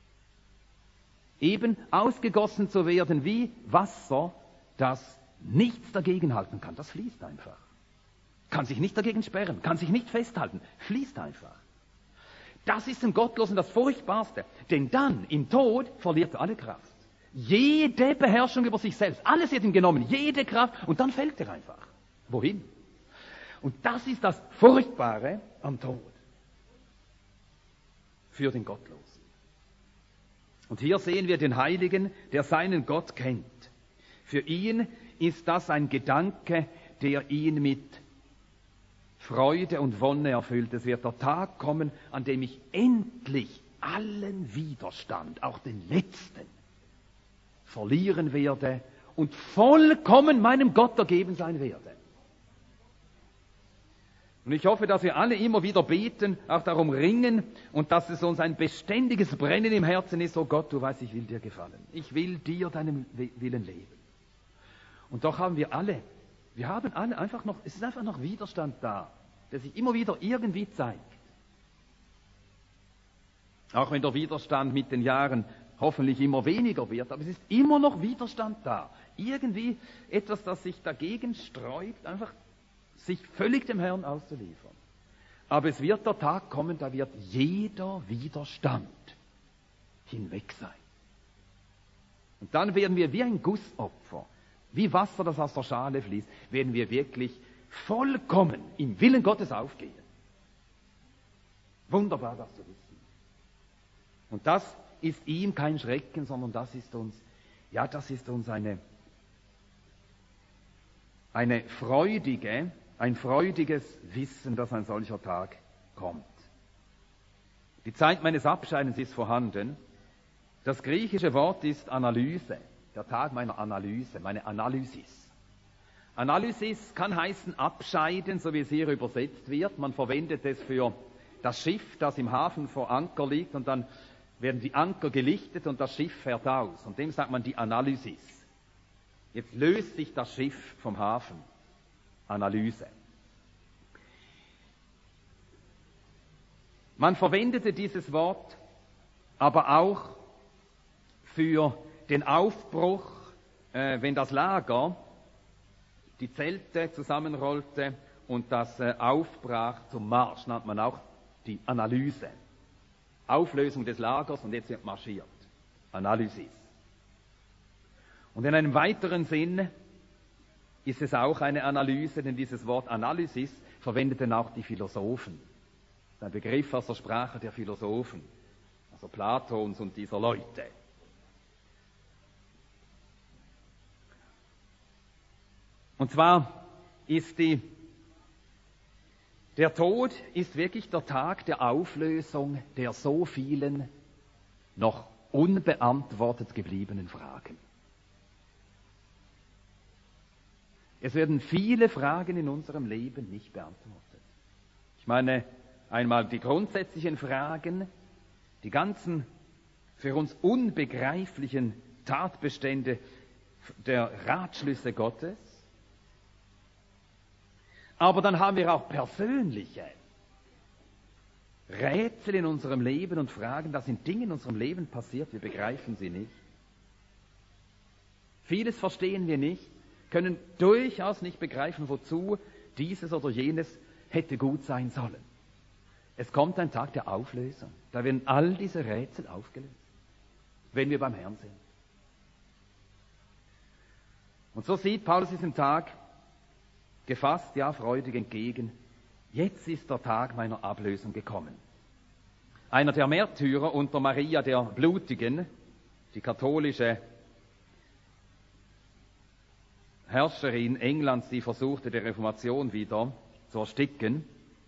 Eben ausgegossen zu werden wie Wasser, das nichts dagegen halten kann. Das fließt einfach. Kann sich nicht dagegen sperren, kann sich nicht festhalten, fließt einfach. Das ist dem Gottlosen das Furchtbarste, denn dann im Tod verliert er alle Kraft. Jede Beherrschung über sich selbst, alles wird ihm genommen, jede Kraft, und dann fällt er einfach. Wohin? Und das ist das Furchtbare am Tod für den Gottlosen. Und hier sehen wir den Heiligen, der seinen Gott kennt. Für ihn ist das ein Gedanke, der ihn mit Freude und Wonne erfüllt. Es wird der Tag kommen, an dem ich endlich allen Widerstand, auch den letzten, verlieren werde und vollkommen meinem Gott ergeben sein werde. Und ich hoffe, dass wir alle immer wieder beten, auch darum ringen und dass es uns ein beständiges Brennen im Herzen ist. Oh Gott, du weißt, ich will dir gefallen. Ich will dir deinem Willen leben. Und doch haben wir alle einfach noch, es ist einfach noch Widerstand da, der sich immer wieder irgendwie zeigt. Auch wenn der Widerstand mit den Jahren hoffentlich immer weniger wird, aber es ist immer noch Widerstand da. Irgendwie etwas, das sich dagegen sträubt, einfach sich völlig dem Herrn auszuliefern. Aber es wird der Tag kommen, da wird jeder Widerstand hinweg sein. Und dann werden wir wie ein Gussopfer, wie Wasser, das aus der Schale fließt, werden wir wirklich vollkommen im Willen Gottes aufgehen. Wunderbar, das zu wissen. Und das ist ihm kein Schrecken, sondern das ist uns ein freudiges Wissen, dass ein solcher Tag kommt. Die Zeit meines Abscheidens ist vorhanden. Das griechische Wort ist Analyse, der Tag meiner Analyse, meine Analysis. Analysis kann heißen abscheiden, so wie es hier übersetzt wird. Man verwendet es für das Schiff, das im Hafen vor Anker liegt, und dann werden die Anker gelichtet und das Schiff fährt aus. Und dem sagt man die Analysis. Jetzt löst sich das Schiff vom Hafen. Analyse. Man verwendete dieses Wort aber auch für den Aufbruch, wenn das Lager die Zelte zusammenrollte und das aufbrach zum Marsch, nennt man auch die Analyse. Auflösung des Lagers und jetzt wird marschiert. Analysis. Und in einem weiteren Sinn ist es auch eine Analyse, denn dieses Wort Analysis verwendeten auch die Philosophen. Das ist ein Begriff aus der Sprache der Philosophen, also Platons und dieser Leute. Und zwar ist der Tod ist wirklich der Tag der Auflösung der so vielen noch unbeantwortet gebliebenen Fragen. Es werden viele Fragen in unserem Leben nicht beantwortet. Ich meine einmal die grundsätzlichen Fragen, die ganzen für uns unbegreiflichen Tatbestände der Ratschlüsse Gottes. Aber dann haben wir auch persönliche Rätsel in unserem Leben und Fragen, da sind Dinge in unserem Leben passiert, wir begreifen sie nicht. Vieles verstehen wir nicht, können durchaus nicht begreifen, wozu dieses oder jenes hätte gut sein sollen. Es kommt ein Tag der Auflösung, da werden all diese Rätsel aufgelöst, wenn wir beim Herrn sind. Und so sieht Paulus diesen Tag gefasst, ja, freudig entgegen. Jetzt ist der Tag meiner Ablösung gekommen. Einer der Märtyrer unter Maria der Blutigen, die katholische Herrscherin Englands, die versuchte, die Reformation wieder zu ersticken,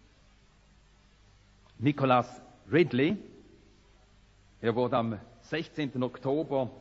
Nicholas Ridley, er wurde am 16. Oktober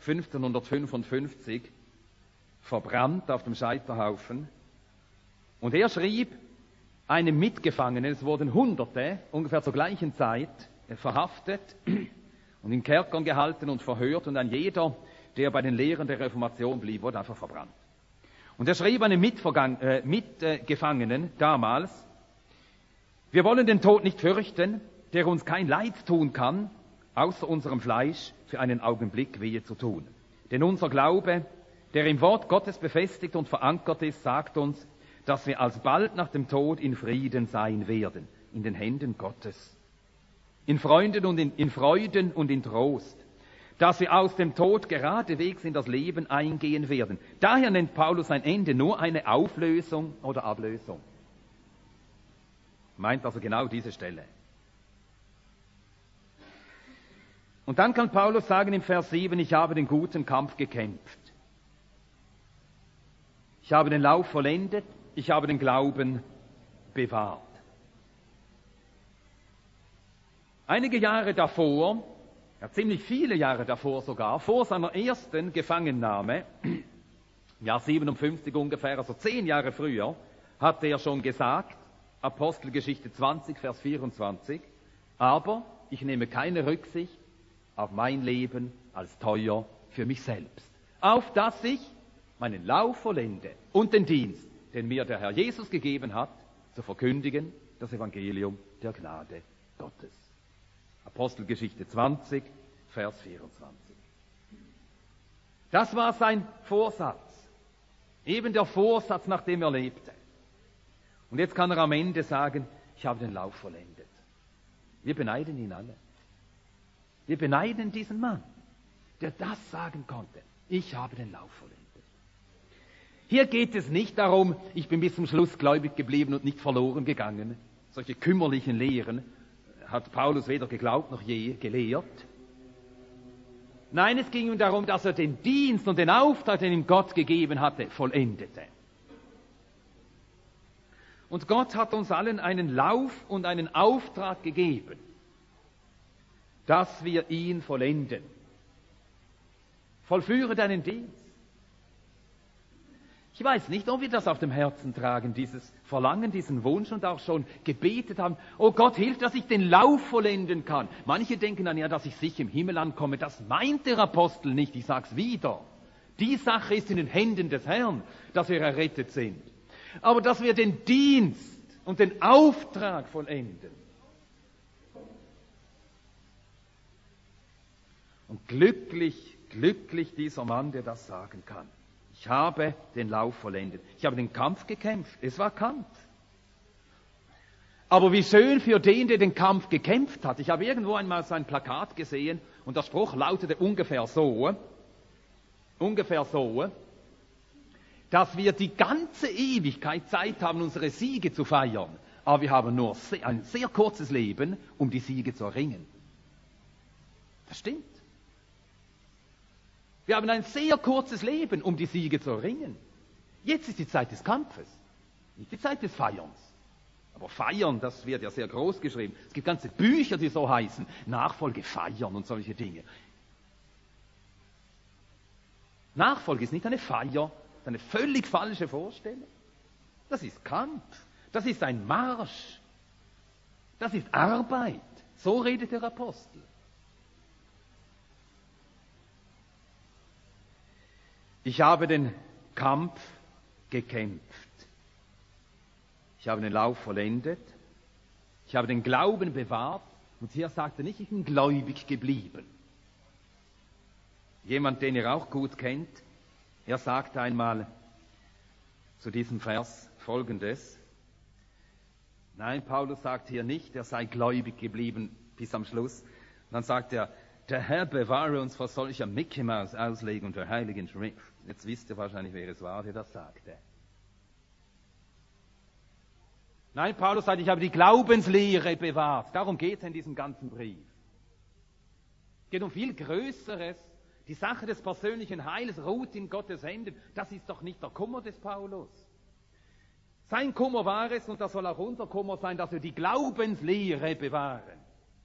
1555 verbrannt auf dem Scheiterhaufen. Und er schrieb einem Mitgefangenen, es wurden Hunderte ungefähr zur gleichen Zeit verhaftet und in Kerkern gehalten und verhört, und ein jeder, der bei den Lehren der Reformation blieb, wurde einfach verbrannt. Und er schrieb einem Mitgefangenen damals: Wir wollen den Tod nicht fürchten, der uns kein Leid tun kann, außer unserem Fleisch für einen Augenblick wehe zu tun. Denn unser Glaube, der im Wort Gottes befestigt und verankert ist, sagt uns, dass wir alsbald nach dem Tod in Frieden sein werden, in den Händen Gottes. In Freuden und in Trost, dass wir aus dem Tod geradewegs in das Leben eingehen werden. Daher nennt Paulus sein Ende nur eine Auflösung oder Ablösung. Meint also genau diese Stelle. Und dann kann Paulus sagen im Vers 7, ich habe den guten Kampf gekämpft. Ich habe den Lauf vollendet, ich habe den Glauben bewahrt. Einige Jahre davor, ja ziemlich viele Jahre davor sogar, vor seiner ersten Gefangennahme, Jahr 57 ungefähr, also 10 Jahre früher, hatte er schon gesagt, Apostelgeschichte 20, Vers 24, aber ich nehme keine Rücksicht auf mein Leben als teuer für mich selbst, auf dass ich meinen Lauf vollende und den Dienst, den mir der Herr Jesus gegeben hat, zu verkündigen, das Evangelium der Gnade Gottes. Apostelgeschichte 20, Vers 24. Das war sein Vorsatz, eben der Vorsatz, nach dem er lebte. Und jetzt kann er am Ende sagen, ich habe den Lauf vollendet. Wir beneiden ihn alle. Wir beneiden diesen Mann, der das sagen konnte. Ich habe den Lauf vollendet. Hier geht es nicht darum, ich bin bis zum Schluss gläubig geblieben und nicht verloren gegangen. Solche kümmerlichen Lehren hat Paulus weder geglaubt noch je gelehrt. Nein, es ging ihm darum, dass er den Dienst und den Auftrag, den ihm Gott gegeben hatte, vollendete. Und Gott hat uns allen einen Lauf und einen Auftrag gegeben, dass wir ihn vollenden. Vollführe deinen Dienst. Ich weiß nicht, ob wir das auf dem Herzen tragen, dieses Verlangen, diesen Wunsch und auch schon gebetet haben, oh Gott, hilf, dass ich den Lauf vollenden kann. Manche denken dann ja, dass ich sicher im Himmel ankomme. Das meint der Apostel nicht, ich sag's wieder. Die Sache ist in den Händen des Herrn, dass wir errettet sind. Aber dass wir den Dienst und den Auftrag vollenden. Und glücklich dieser Mann, der das sagen kann. Ich habe den Lauf vollendet. Ich habe den Kampf gekämpft. Es war Kampf. Aber wie schön für den, der den Kampf gekämpft hat. Ich habe irgendwo einmal so ein Plakat gesehen und der Spruch lautete ungefähr so, dass wir die ganze Ewigkeit Zeit haben, unsere Siege zu feiern. Aber wir haben nur ein sehr kurzes Leben, um die Siege zu erringen. Das stimmt. Wir haben ein sehr kurzes Leben, um die Siege zu erringen. Jetzt ist die Zeit des Kampfes, nicht die Zeit des Feierns. Aber feiern, das wird ja sehr groß geschrieben. Es gibt ganze Bücher, die so heißen, Nachfolge feiern und solche Dinge. Nachfolge ist nicht eine Feier, das ist eine völlig falsche Vorstellung. Das ist Kampf, das ist ein Marsch, das ist Arbeit. So redet der Apostel. Ich habe den Kampf gekämpft. Ich habe den Lauf vollendet. Ich habe den Glauben bewahrt. Und hier sagt er nicht, ich bin gläubig geblieben. Jemand, den ihr auch gut kennt, er sagt einmal zu diesem Vers Folgendes. Nein, Paulus sagt hier nicht, er sei gläubig geblieben bis am Schluss. Und dann sagt er, der Herr bewahre uns vor solcher Mickey-Maus-Auslegung der Heiligen Schrift. Jetzt wisst ihr wahrscheinlich, wer es war, der das sagte. Nein, Paulus sagt, ich habe die Glaubenslehre bewahrt. Darum geht es in diesem ganzen Brief. Es geht um viel Größeres. Die Sache des persönlichen Heiles ruht in Gottes Händen. Das ist doch nicht der Kummer des Paulus. Sein Kummer war es, und das soll auch unser Kummer sein, dass wir die Glaubenslehre bewahren.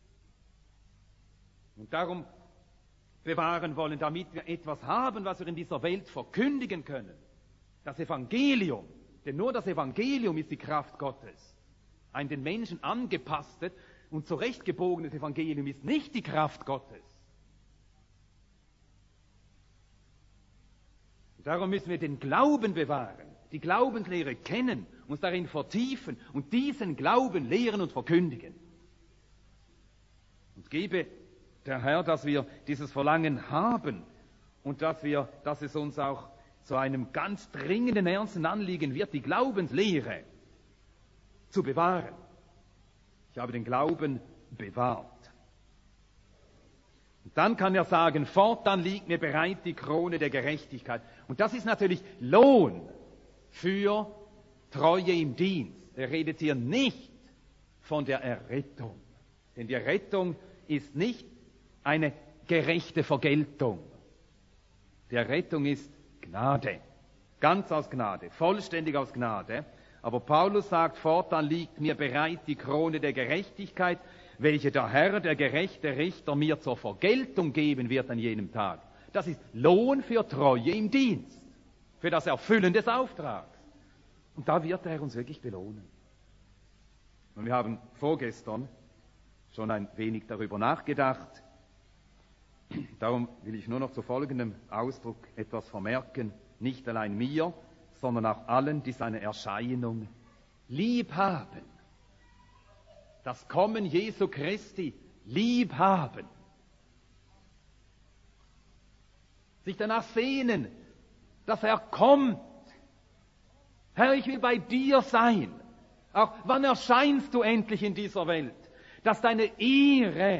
Und darum bewahren wollen, damit wir etwas haben, was wir in dieser Welt verkündigen können. Das Evangelium, denn nur das Evangelium ist die Kraft Gottes. Ein den Menschen angepasstes und zurechtgebogenes Evangelium ist nicht die Kraft Gottes. Darum müssen wir den Glauben bewahren, die Glaubenslehre kennen, uns darin vertiefen und diesen Glauben lehren und verkündigen. Und gebe der Herr, dass wir dieses Verlangen haben und dass es uns auch zu einem ganz dringenden, ernsten Anliegen wird, die Glaubenslehre zu bewahren. Ich habe den Glauben bewahrt. Und dann kann er sagen, fortan liegt mir bereit die Krone der Gerechtigkeit. Und das ist natürlich Lohn für Treue im Dienst. Er redet hier nicht von der Errettung. Denn die Errettung ist nicht eine gerechte Vergeltung. Die Errettung ist Gnade. Ganz aus Gnade, vollständig aus Gnade. Aber Paulus sagt, fortan liegt mir bereit die Krone der Gerechtigkeit, welche der Herr, der gerechte Richter, mir zur Vergeltung geben wird an jenem Tag. Das ist Lohn für Treue im Dienst, für das Erfüllen des Auftrags. Und da wird er uns wirklich belohnen. Und wir haben vorgestern schon ein wenig darüber nachgedacht. Darum will ich nur noch zu folgendem Ausdruck etwas vermerken. Nicht allein mir, sondern auch allen, die seine Erscheinung lieb haben. Das Kommen Jesu Christi lieb haben. Sich danach sehnen, dass er kommt. Herr, ich will bei dir sein. Auch wann erscheinst du endlich in dieser Welt? Dass deine Ehre,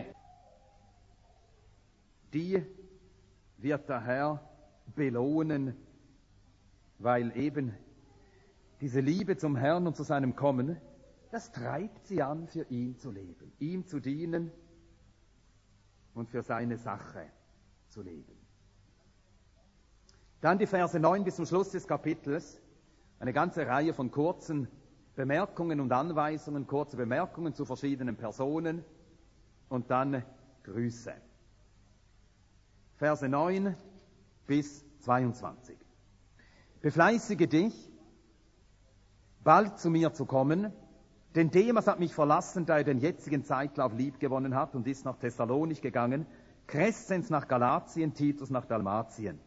die wird der Herr belohnen, weil eben diese Liebe zum Herrn und zu seinem Kommen, das treibt sie an, für ihn zu leben, ihm zu dienen und für seine Sache zu leben. Dann die Verse 9 bis zum Schluss des Kapitels, eine ganze Reihe von kurzen Bemerkungen und Anweisungen, kurze Bemerkungen zu verschiedenen Personen und dann Grüße. Verse 9 bis 22. Befleißige dich, bald zu mir zu kommen, denn Demas hat mich verlassen, da er den jetzigen Zeitlauf liebgewonnen hat und ist nach Thessalonich gegangen, Crescens nach Galatien, Titus nach Dalmatien.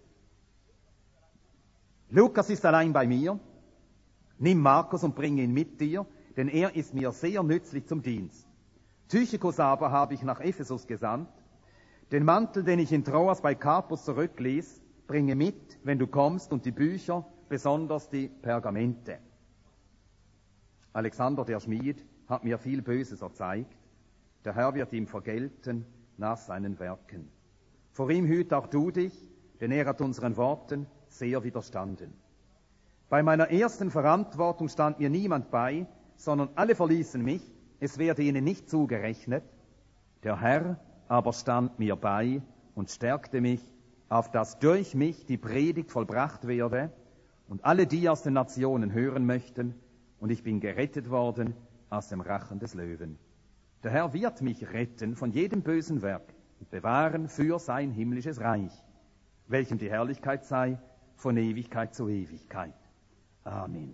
Lukas ist allein bei mir. Nimm Markus und bring ihn mit dir, denn er ist mir sehr nützlich zum Dienst. Tychicus aber habe ich nach Ephesus gesandt. Den Mantel, den ich in Troas bei Carpus zurückließ, bringe mit, wenn du kommst, und die Bücher, besonders die Pergamente. Alexander, der Schmied, hat mir viel Böses erzeigt. Der Herr wird ihm vergelten nach seinen Werken. Vor ihm hüt auch du dich, denn er hat unseren Worten sehr widerstanden. Bei meiner ersten Verantwortung stand mir niemand bei, sondern alle verließen mich, es werde ihnen nicht zugerechnet. Der Herr aber stand mir bei und stärkte mich, auf dass durch mich die Predigt vollbracht werde und alle die aus den Nationen hören möchten, und ich bin gerettet worden aus dem Rachen des Löwen. Der Herr wird mich retten von jedem bösen Werk und bewahren für sein himmlisches Reich, welchem die Herrlichkeit sei von Ewigkeit zu Ewigkeit. Amen.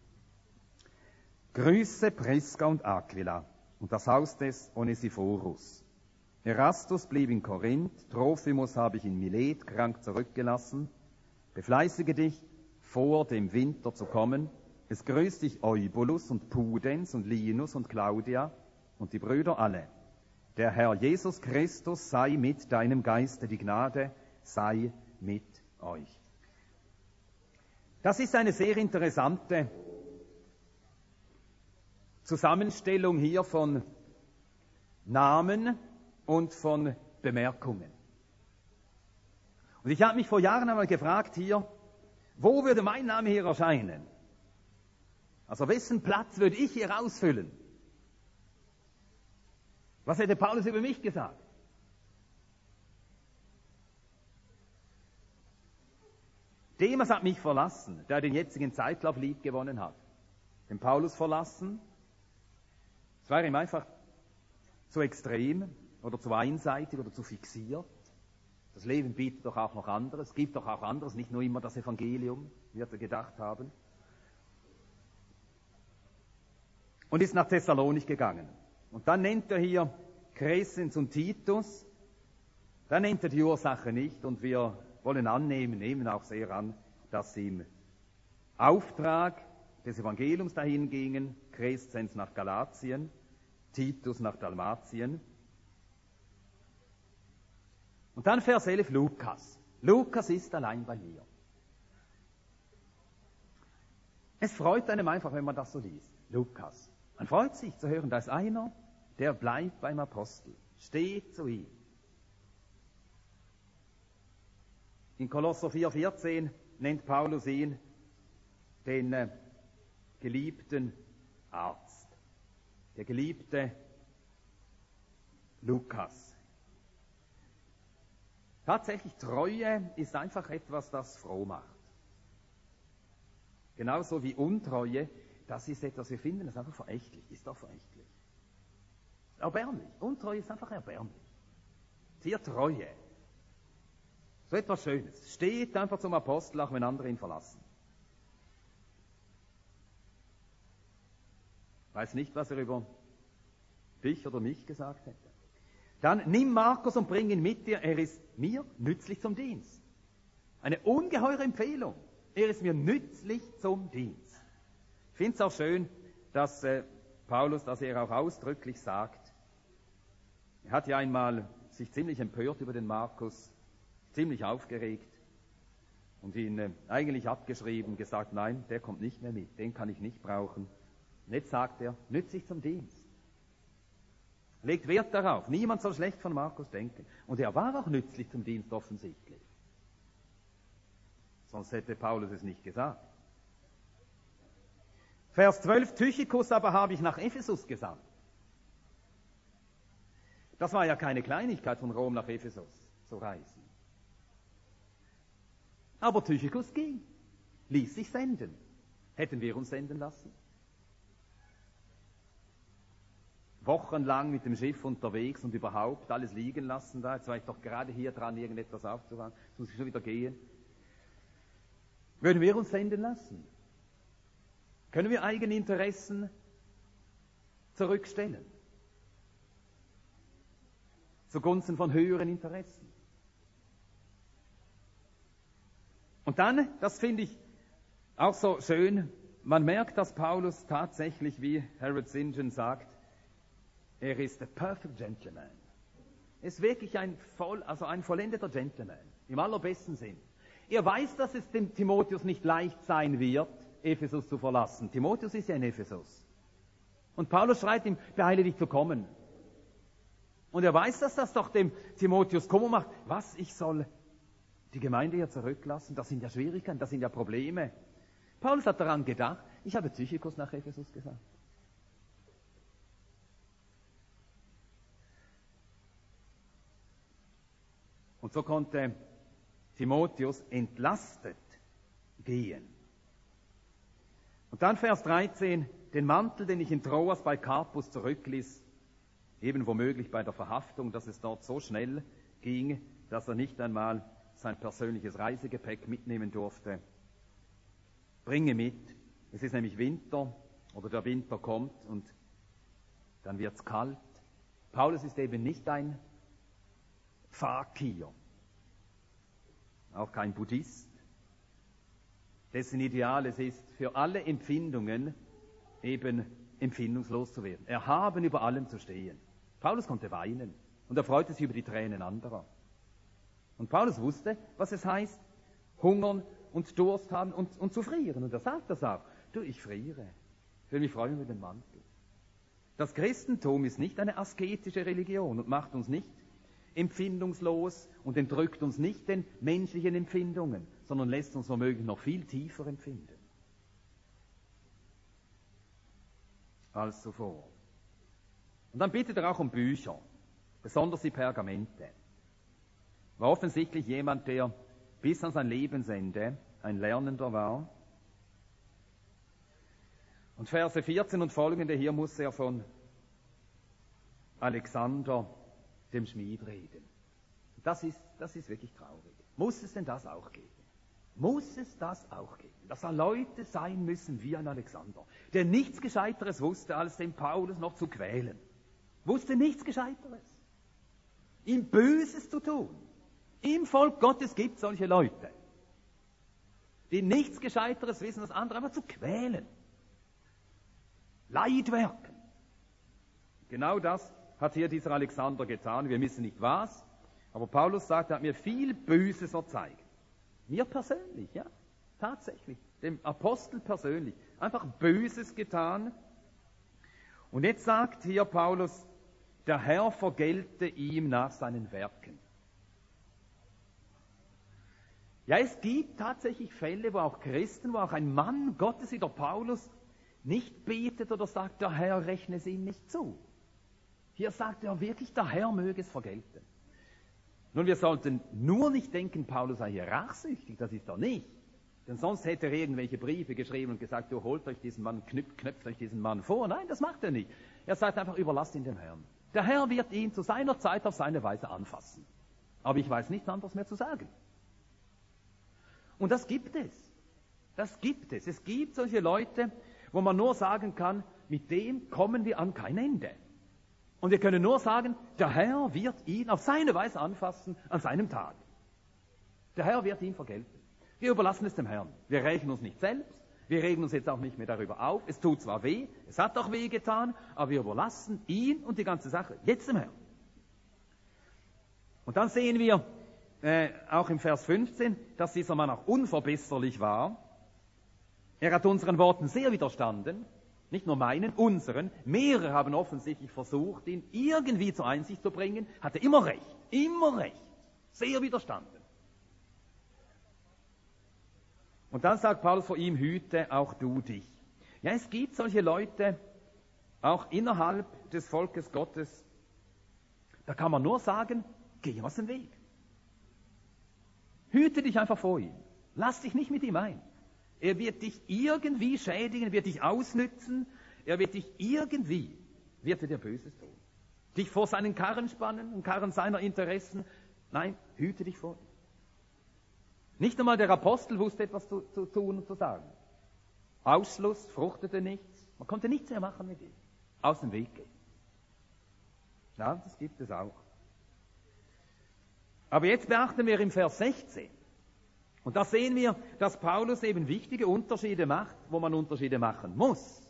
Grüße Priska und Aquila und das Haus des Onesiphorus. Erastus blieb in Korinth, Trophimus habe ich in Milet krank zurückgelassen. Befleißige dich, vor dem Winter zu kommen. Es grüßt dich Eubulus und Pudens und Linus und Claudia und die Brüder alle. Der Herr Jesus Christus sei mit deinem Geiste, die Gnade sei mit euch. Das ist eine sehr interessante Zusammenstellung hier von Namen und von Bemerkungen. Und ich habe mich vor Jahren einmal gefragt hier, wo würde mein Name hier erscheinen? Also wessen Platz würde ich hier ausfüllen? Was hätte Paulus über mich gesagt? Demas hat mich verlassen, der den jetzigen Zeitlauf lieb gewonnen hat. Den Paulus verlassen. Es war ihm einfach zu extrem oder zu einseitig oder zu fixiert. Das Leben bietet doch auch noch anderes, es gibt doch auch anderes, nicht nur immer das Evangelium, wird er gedacht haben. Und ist nach Thessalonich gegangen. Und dann nennt er hier Crescens und Titus. Dann nennt er die Ursache nicht und wir wollen annehmen, nehmen auch sehr an, dass sie im Auftrag des Evangeliums dahin gingen, Crescens nach Galatien, Titus nach Dalmatien. Und dann Vers 11, Lukas. Lukas ist allein bei mir. Es freut einem einfach, wenn man das so liest. Lukas. Man freut sich zu hören, da ist einer, der bleibt beim Apostel, steht zu ihm. In Kolosser 4,14 nennt Paulus ihn den geliebten Arzt, der geliebte Lukas. Tatsächlich, Treue ist einfach etwas, das froh macht. Genauso wie Untreue, das ist etwas, wir finden das einfach verächtlich, ist doch verächtlich. Erbärmlich. Untreue ist einfach erbärmlich. Hier Treue. So etwas Schönes. Steht einfach zum Apostel, auch wenn andere ihn verlassen. Weiß nicht, was er über dich oder mich gesagt hätte. Dann nimm Markus und bring ihn mit dir. Er ist mir nützlich zum Dienst. Eine ungeheure Empfehlung. Er ist mir nützlich zum Dienst. Ich finde es auch schön, dass Paulus, dass er auch ausdrücklich sagt, er hat ja einmal sich ziemlich empört über den Markus, ziemlich aufgeregt und ihn eigentlich abgeschrieben, gesagt, nein, der kommt nicht mehr mit, den kann ich nicht brauchen. Und jetzt sagt er, nützlich zum Dienst. Legt Wert darauf, niemand soll schlecht von Markus denken. Und er war auch nützlich zum Dienst offensichtlich. Sonst hätte Paulus es nicht gesagt. Vers 12, Tychikus aber habe ich nach Ephesus gesandt. Das war ja keine Kleinigkeit, von Rom nach Ephesus zu reisen. Aber Tychikus ging, ließ sich senden. Hätten wir uns senden lassen? Wochenlang mit dem Schiff unterwegs und überhaupt alles liegen lassen da. Jetzt war ich doch gerade hier dran, irgendetwas aufzufangen. Jetzt muss ich schon wieder gehen. Würden wir uns senden lassen? Können wir eigene Interessen zurückstellen? Zugunsten von höheren Interessen. Und dann, das finde ich auch so schön, man merkt, dass Paulus tatsächlich, wie Harold St. John sagt, er ist a perfect gentleman. Er ist wirklich ein vollendeter Gentleman, im allerbesten Sinn. Er weiß, dass es dem Timotheus nicht leicht sein wird, Ephesus zu verlassen. Timotheus ist ja in Ephesus. Und Paulus schreit ihm, beeile dich zu kommen. Und er weiß, dass das doch dem Timotheus Kummer macht. Was, ich soll die Gemeinde hier zurücklassen? Das sind ja Schwierigkeiten, das sind ja Probleme. Paulus hat daran gedacht, ich habe Tychikus nach Ephesus gesagt. Und so konnte Timotheus entlastet gehen. Und dann Vers 13, den Mantel, den ich in Troas bei Carpus zurückließ, eben womöglich bei der Verhaftung, dass es dort so schnell ging, dass er nicht einmal sein persönliches Reisegepäck mitnehmen durfte. Bringe mit, es ist nämlich Winter oder der Winter kommt und dann wird's kalt. Paulus ist eben nicht ein Fakir, auch kein Buddhist, dessen Ideal es ist, für alle Empfindungen eben empfindungslos zu werden, erhaben über allem zu stehen. Paulus konnte weinen und er freute sich über die Tränen anderer. Und Paulus wusste, was es heißt, hungern und Durst haben und zu frieren. Und er sagt das auch. Du, ich friere. Ich will mich freuen über den Mantel. Das Christentum ist nicht eine asketische Religion und macht uns nicht empfindungslos und entrückt uns nicht den menschlichen Empfindungen, sondern lässt uns womöglich noch viel tiefer empfinden als zuvor. Und dann bittet er auch um Bücher, besonders die Pergamente. War offensichtlich jemand, der bis an sein Lebensende ein Lernender war. Und Verse 14 und folgende, hier muss er von Alexander, dem Schmied, reden. Das ist wirklich traurig. Muss es denn das auch geben? Muss es das auch geben? Dass da Leute sein müssen wie ein Alexander, der nichts Gescheiteres wusste, als den Paulus noch zu quälen. Wusste nichts Gescheiteres. Ihm Böses zu tun. Im Volk Gottes gibt es solche Leute. die nichts Gescheiteres wissen, als andere einfach zu quälen. Leidwerken. Genau das hat hier dieser Alexander getan. Wir wissen nicht was, aber Paulus sagt, er hat mir viel Böses erzeigt. Mir persönlich, ja, tatsächlich. Dem Apostel persönlich. Einfach Böses getan. Und jetzt sagt hier Paulus, der Herr vergelte ihm nach seinen Werken. Ja, es gibt tatsächlich Fälle, wo auch Christen, wo auch ein Mann Gottes wie der Paulus nicht betet oder sagt, der Herr rechne es ihm nicht zu. Hier sagt er wirklich, der Herr möge es vergelten. Nun, wir sollten nur nicht denken, Paulus sei hier rachsüchtig, das ist er nicht. Denn sonst hätte er irgendwelche Briefe geschrieben und gesagt, du holt euch diesen Mann, knöpft euch diesen Mann vor. Nein, das macht er nicht. Er sagt einfach, überlasst ihn dem Herrn. Der Herr wird ihn zu seiner Zeit auf seine Weise anfassen. Aber ich weiß nichts anderes mehr zu sagen. Und das gibt es. Das gibt es. Es gibt solche Leute, wo man nur sagen kann, mit dem kommen wir an kein Ende. Und wir können nur sagen, der Herr wird ihn auf seine Weise anfassen an seinem Tag. Der Herr wird ihn vergelten. Wir überlassen es dem Herrn. Wir rächen uns nicht selbst. Wir regen uns jetzt auch nicht mehr darüber auf. Es tut zwar weh, es hat auch weh getan, aber wir überlassen ihn und die ganze Sache jetzt dem Herrn. Und dann sehen wir auch im Vers 15, dass dieser Mann auch unverbesserlich war. Er hat unseren Worten sehr widerstanden. Nicht nur meinen, unseren. Mehrere haben offensichtlich versucht, ihn irgendwie zur Einsicht zu bringen. Hatte immer recht. Sehr widerstanden. Und dann sagt Paulus vor ihm, hüte auch du dich. Ja, es gibt solche Leute, auch innerhalb des Volkes Gottes. Da kann man nur sagen, geh aus dem Weg. Hüte dich einfach vor ihm. Lass dich nicht mit ihm ein. Er wird dich irgendwie schädigen, wird dich ausnützen, wird dir Böses tun. Dich vor seinen Karren spannen, im Karren seiner Interessen. Nein, hüte dich vor ihm. Nicht einmal der Apostel wusste etwas zu tun und zu sagen. Ausschluss, fruchtete nichts. Man konnte nichts mehr machen mit ihm. Aus dem Weg gehen. Ja, das gibt es auch. Aber jetzt beachten wir im Vers 16. Und da sehen wir, dass Paulus eben wichtige Unterschiede macht, wo man Unterschiede machen muss.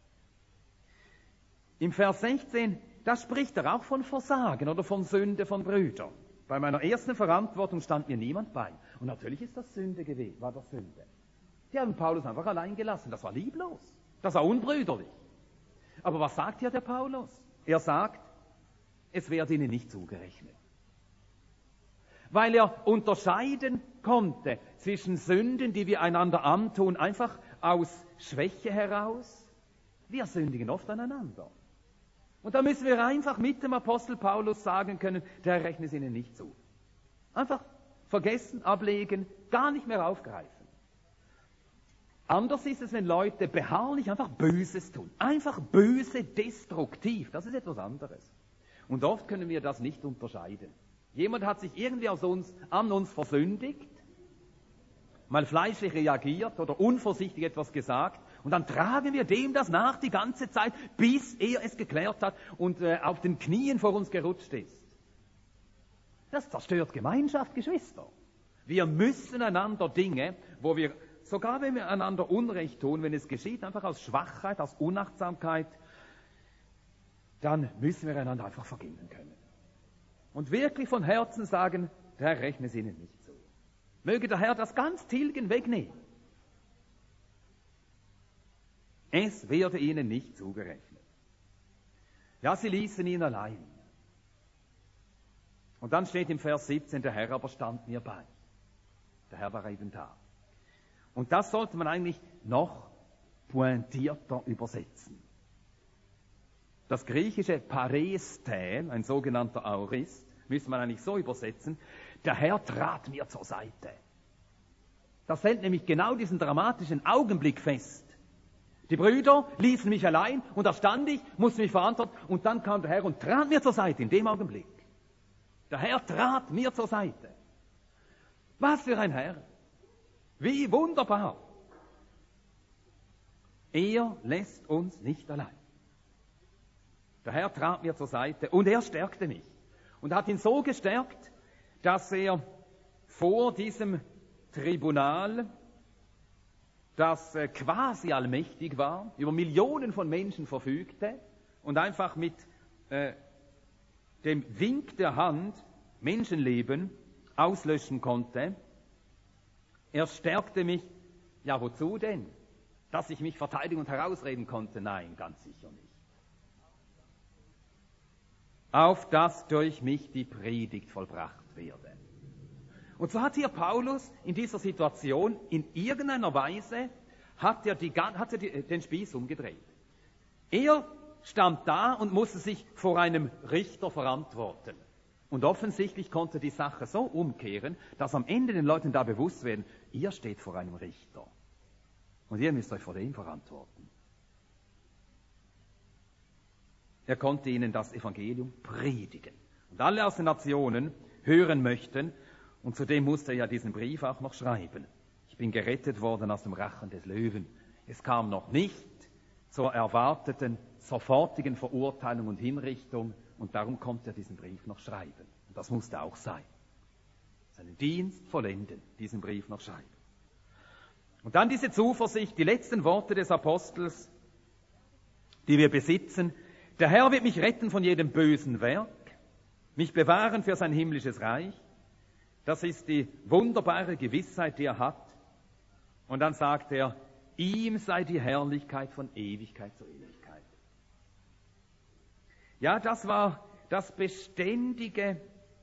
Im Vers 16, da spricht er auch von Versagen oder von Sünde von Brüdern. Bei meiner ersten Verantwortung stand mir niemand bei. Und natürlich ist das Sünde gewesen, war das Sünde. Die haben Paulus einfach allein gelassen. Das war lieblos. Das war unbrüderlich. Aber was sagt hier der Paulus? Er sagt, es werde ihnen nicht zugerechnet. Weil er unterscheiden konnte zwischen Sünden, die wir einander antun, einfach aus Schwäche heraus. Wir sündigen oft aneinander. Und da müssen wir einfach mit dem Apostel Paulus sagen können, der rechnet es ihnen nicht zu. Einfach vergessen, ablegen, gar nicht mehr aufgreifen. Anders ist es, wenn Leute beharrlich einfach Böses tun. Einfach böse, destruktiv. Das ist etwas anderes. Und oft können wir das nicht unterscheiden. Jemand hat sich irgendwie an uns versündigt, mal fleischlich reagiert oder unvorsichtig etwas gesagt und dann tragen wir dem das nach die ganze Zeit, bis er es geklärt hat und auf den Knien vor uns gerutscht ist. Das zerstört Gemeinschaft, Geschwister. Wir müssen einander Dinge, wo wir, sogar wenn wir einander Unrecht tun, wenn es geschieht, einfach aus Schwachheit, aus Unachtsamkeit, dann müssen wir einander einfach vergeben können. Und wirklich von Herzen sagen, der Herr rechne es ihnen nicht zu. Möge der Herr das ganz tilgen, wegnehmen. Es werde ihnen nicht zugerechnet. Ja, sie ließen ihn allein. Und dann steht im Vers 17, der Herr aber stand mir bei. Der Herr war eben da. Und das sollte man eigentlich noch pointierter übersetzen. Das griechische Pareste, ein sogenannter Aorist, müsste man eigentlich so übersetzen, der Herr trat mir zur Seite. Das hält nämlich genau diesen dramatischen Augenblick fest. Die Brüder ließen mich allein und da stand ich, musste mich verantworten und dann kam der Herr und trat mir zur Seite in dem Augenblick. Der Herr trat mir zur Seite. Was für ein Herr! Wie wunderbar! Er lässt uns nicht allein. Der Herr trat mir zur Seite und er stärkte mich. Und hat ihn so gestärkt, dass er vor diesem Tribunal das quasi allmächtig war, über Millionen von Menschen verfügte und einfach mit dem Wink der Hand Menschenleben auslöschen konnte. Er stärkte mich, ja wozu denn? Dass ich mich verteidigen und herausreden konnte? Nein, ganz sicher nicht. Auf dass durch mich die Predigt vollbracht werde. Und so hat hier Paulus in dieser Situation in irgendeiner Weise den Spieß umgedreht. Er stand da und musste sich vor einem Richter verantworten. Und offensichtlich konnte die Sache so umkehren, dass am Ende den Leuten da bewusst werden, ihr steht vor einem Richter. Und ihr müsst euch vor dem verantworten. Er konnte ihnen das Evangelium predigen. Und alle aus den Nationen hören möchten. Und zudem musste er ja diesen Brief auch noch schreiben. Ich bin gerettet worden aus dem Rachen des Löwen. Es kam noch nicht zur erwarteten, sofortigen Verurteilung und Hinrichtung. Und darum konnte er diesen Brief noch schreiben. Und das musste auch sein. Seinen Dienst vollenden, diesen Brief noch schreiben. Und dann diese Zuversicht, die letzten Worte des Apostels, die wir besitzen. Der Herr wird mich retten von jedem bösen Werk, mich bewahren für sein himmlisches Reich. Das ist die wunderbare Gewissheit, die er hat. Und dann sagt er, ihm sei die Herrlichkeit von Ewigkeit zu Ewigkeit. Ja, das war das beständige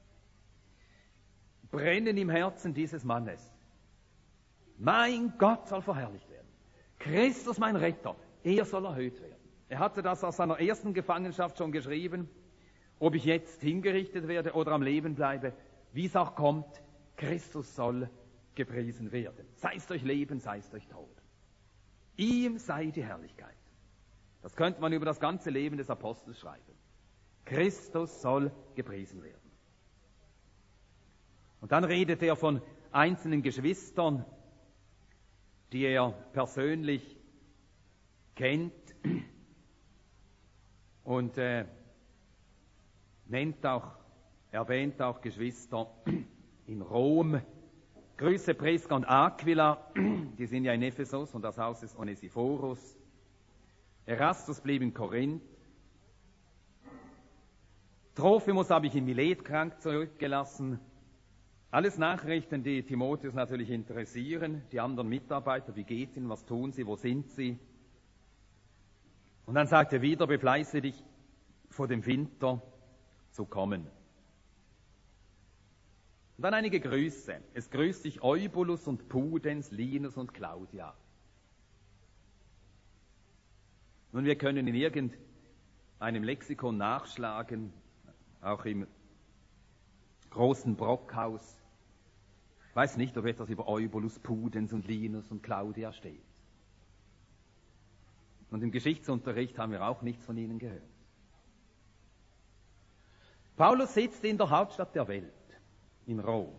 Brennen im Herzen dieses Mannes. Mein Gott soll verherrlicht werden. Christus, mein Retter, er soll erhöht werden. Er hatte das aus seiner ersten Gefangenschaft schon geschrieben. Ob ich jetzt hingerichtet werde oder am Leben bleibe, wie es auch kommt, Christus soll gepriesen werden. Sei es durch Leben, sei es durch Tod. Ihm sei die Herrlichkeit. Das könnte man über das ganze Leben des Apostels schreiben. Christus soll gepriesen werden. Und dann redet er von einzelnen Geschwistern, die er persönlich kennt und erwähnt auch Geschwister in Rom. Grüße Priska und Aquila, die sind ja in Ephesus und das Haus ist Onesiphorus. Erastus blieb in Korinth. Trophimus habe ich in Milet krank zurückgelassen. Alles Nachrichten, die Timotheus natürlich interessieren. Die anderen Mitarbeiter, wie geht's ihnen, was tun sie, wo sind sie? Und dann sagt er wieder, befleiße dich vor dem Winter zu kommen. Und dann einige Grüße. Es grüßt dich Eubulus und Pudens, Linus und Claudia. Nun, wir können in irgendeinem Lexikon nachschlagen, auch im großen Brockhaus. Ich weiß nicht, ob etwas über Eubulus, Pudens und Linus und Claudia steht. Und im Geschichtsunterricht haben wir auch nichts von ihnen gehört. Paulus sitzt in der Hauptstadt der Welt, in Rom.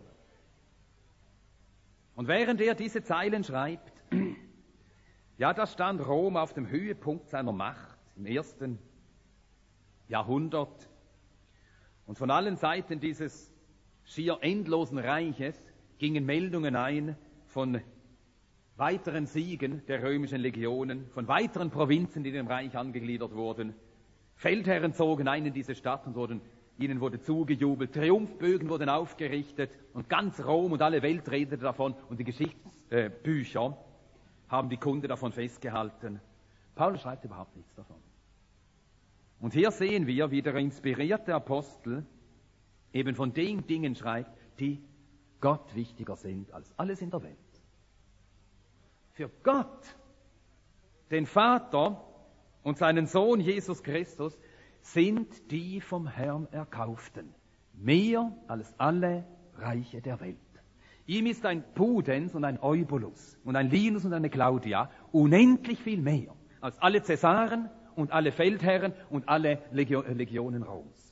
Und während er diese Zeilen schreibt, ja, da stand Rom auf dem Höhepunkt seiner Macht im 1. Jahrhundert. Und von allen Seiten dieses schier endlosen Reiches gingen Meldungen ein von weiteren Siegen der römischen Legionen, von weiteren Provinzen, die dem Reich angegliedert wurden. Feldherren zogen ein in diese Stadt und ihnen wurde zugejubelt, Triumphbögen wurden aufgerichtet und ganz Rom und alle Welt redete davon und die Geschichtsbücher haben die Kunde davon festgehalten. Paulus schreibt überhaupt nichts davon. Und hier sehen wir, wie der inspirierte Apostel eben von den Dingen schreibt, die Gott wichtiger sind als alles in der Welt. Für Gott, den Vater und seinen Sohn Jesus Christus, sind die vom Herrn Erkauften mehr als alle Reiche der Welt. Ihm ist ein Pudens und ein Eubulus und ein Linus und eine Claudia unendlich viel mehr als alle Cäsaren und alle Feldherren und alle Legionen Roms.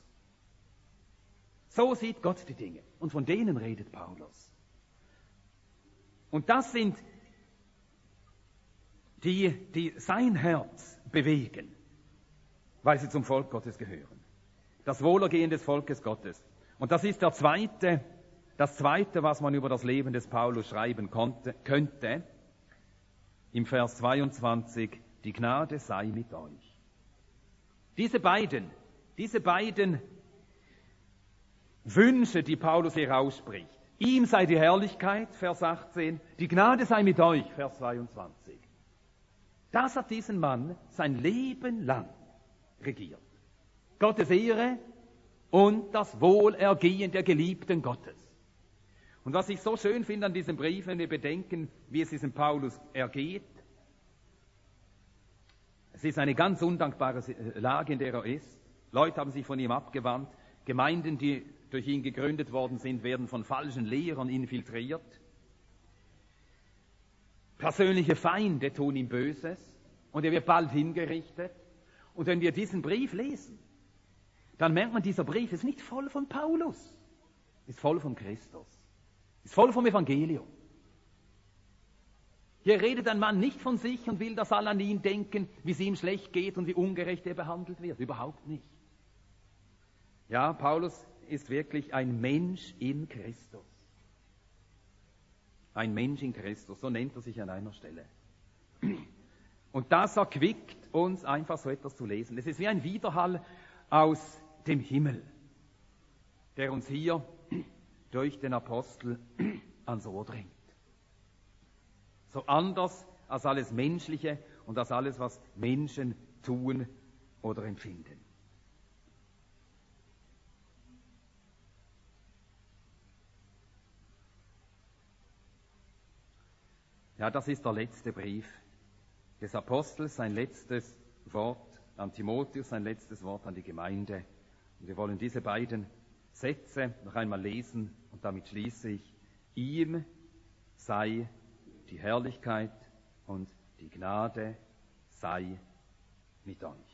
So sieht Gott die Dinge. Und von denen redet Paulus. Und das sind die sein Herz bewegen, weil sie zum Volk Gottes gehören. Das Wohlergehen des Volkes Gottes. Und das ist das Zweite, was man über das Leben des Paulus schreiben könnte. im Vers 22, die Gnade sei mit euch. Diese beiden Wünsche, die Paulus hier ausspricht. Ihm sei die Herrlichkeit, Vers 18, die Gnade sei mit euch, Vers 22. Das hat diesen Mann sein Leben lang regiert. Gottes Ehre und das Wohlergehen der Geliebten Gottes. Und was ich so schön finde an diesem Brief, wenn wir bedenken, wie es diesem Paulus ergeht, es ist eine ganz undankbare Lage, in der er ist. Leute haben sich von ihm abgewandt. Gemeinden, die durch ihn gegründet worden sind, werden von falschen Lehrern infiltriert. Persönliche Feinde tun ihm Böses und er wird bald hingerichtet. Und wenn wir diesen Brief lesen, dann merkt man, dieser Brief ist nicht voll von Paulus, ist voll von Christus, ist voll vom Evangelium. Hier redet ein Mann nicht von sich und will, dass alle an ihn denken, wie es ihm schlecht geht und wie ungerecht er behandelt wird. Überhaupt nicht. Ja, Paulus ist wirklich ein Mensch in Christus. Ein Mensch in Christus, so nennt er sich an einer Stelle. Und das erquickt uns einfach so etwas zu lesen. Es ist wie ein Widerhall aus dem Himmel, der uns hier durch den Apostel ans Ohr dringt. So anders als alles Menschliche und als alles, was Menschen tun oder empfinden. Ja, das ist der letzte Brief des Apostels, sein letztes Wort an Timotheus, sein letztes Wort an die Gemeinde. Und wir wollen diese beiden Sätze noch einmal lesen und damit schließe ich. Ihm sei die Herrlichkeit und die Gnade sei mit euch.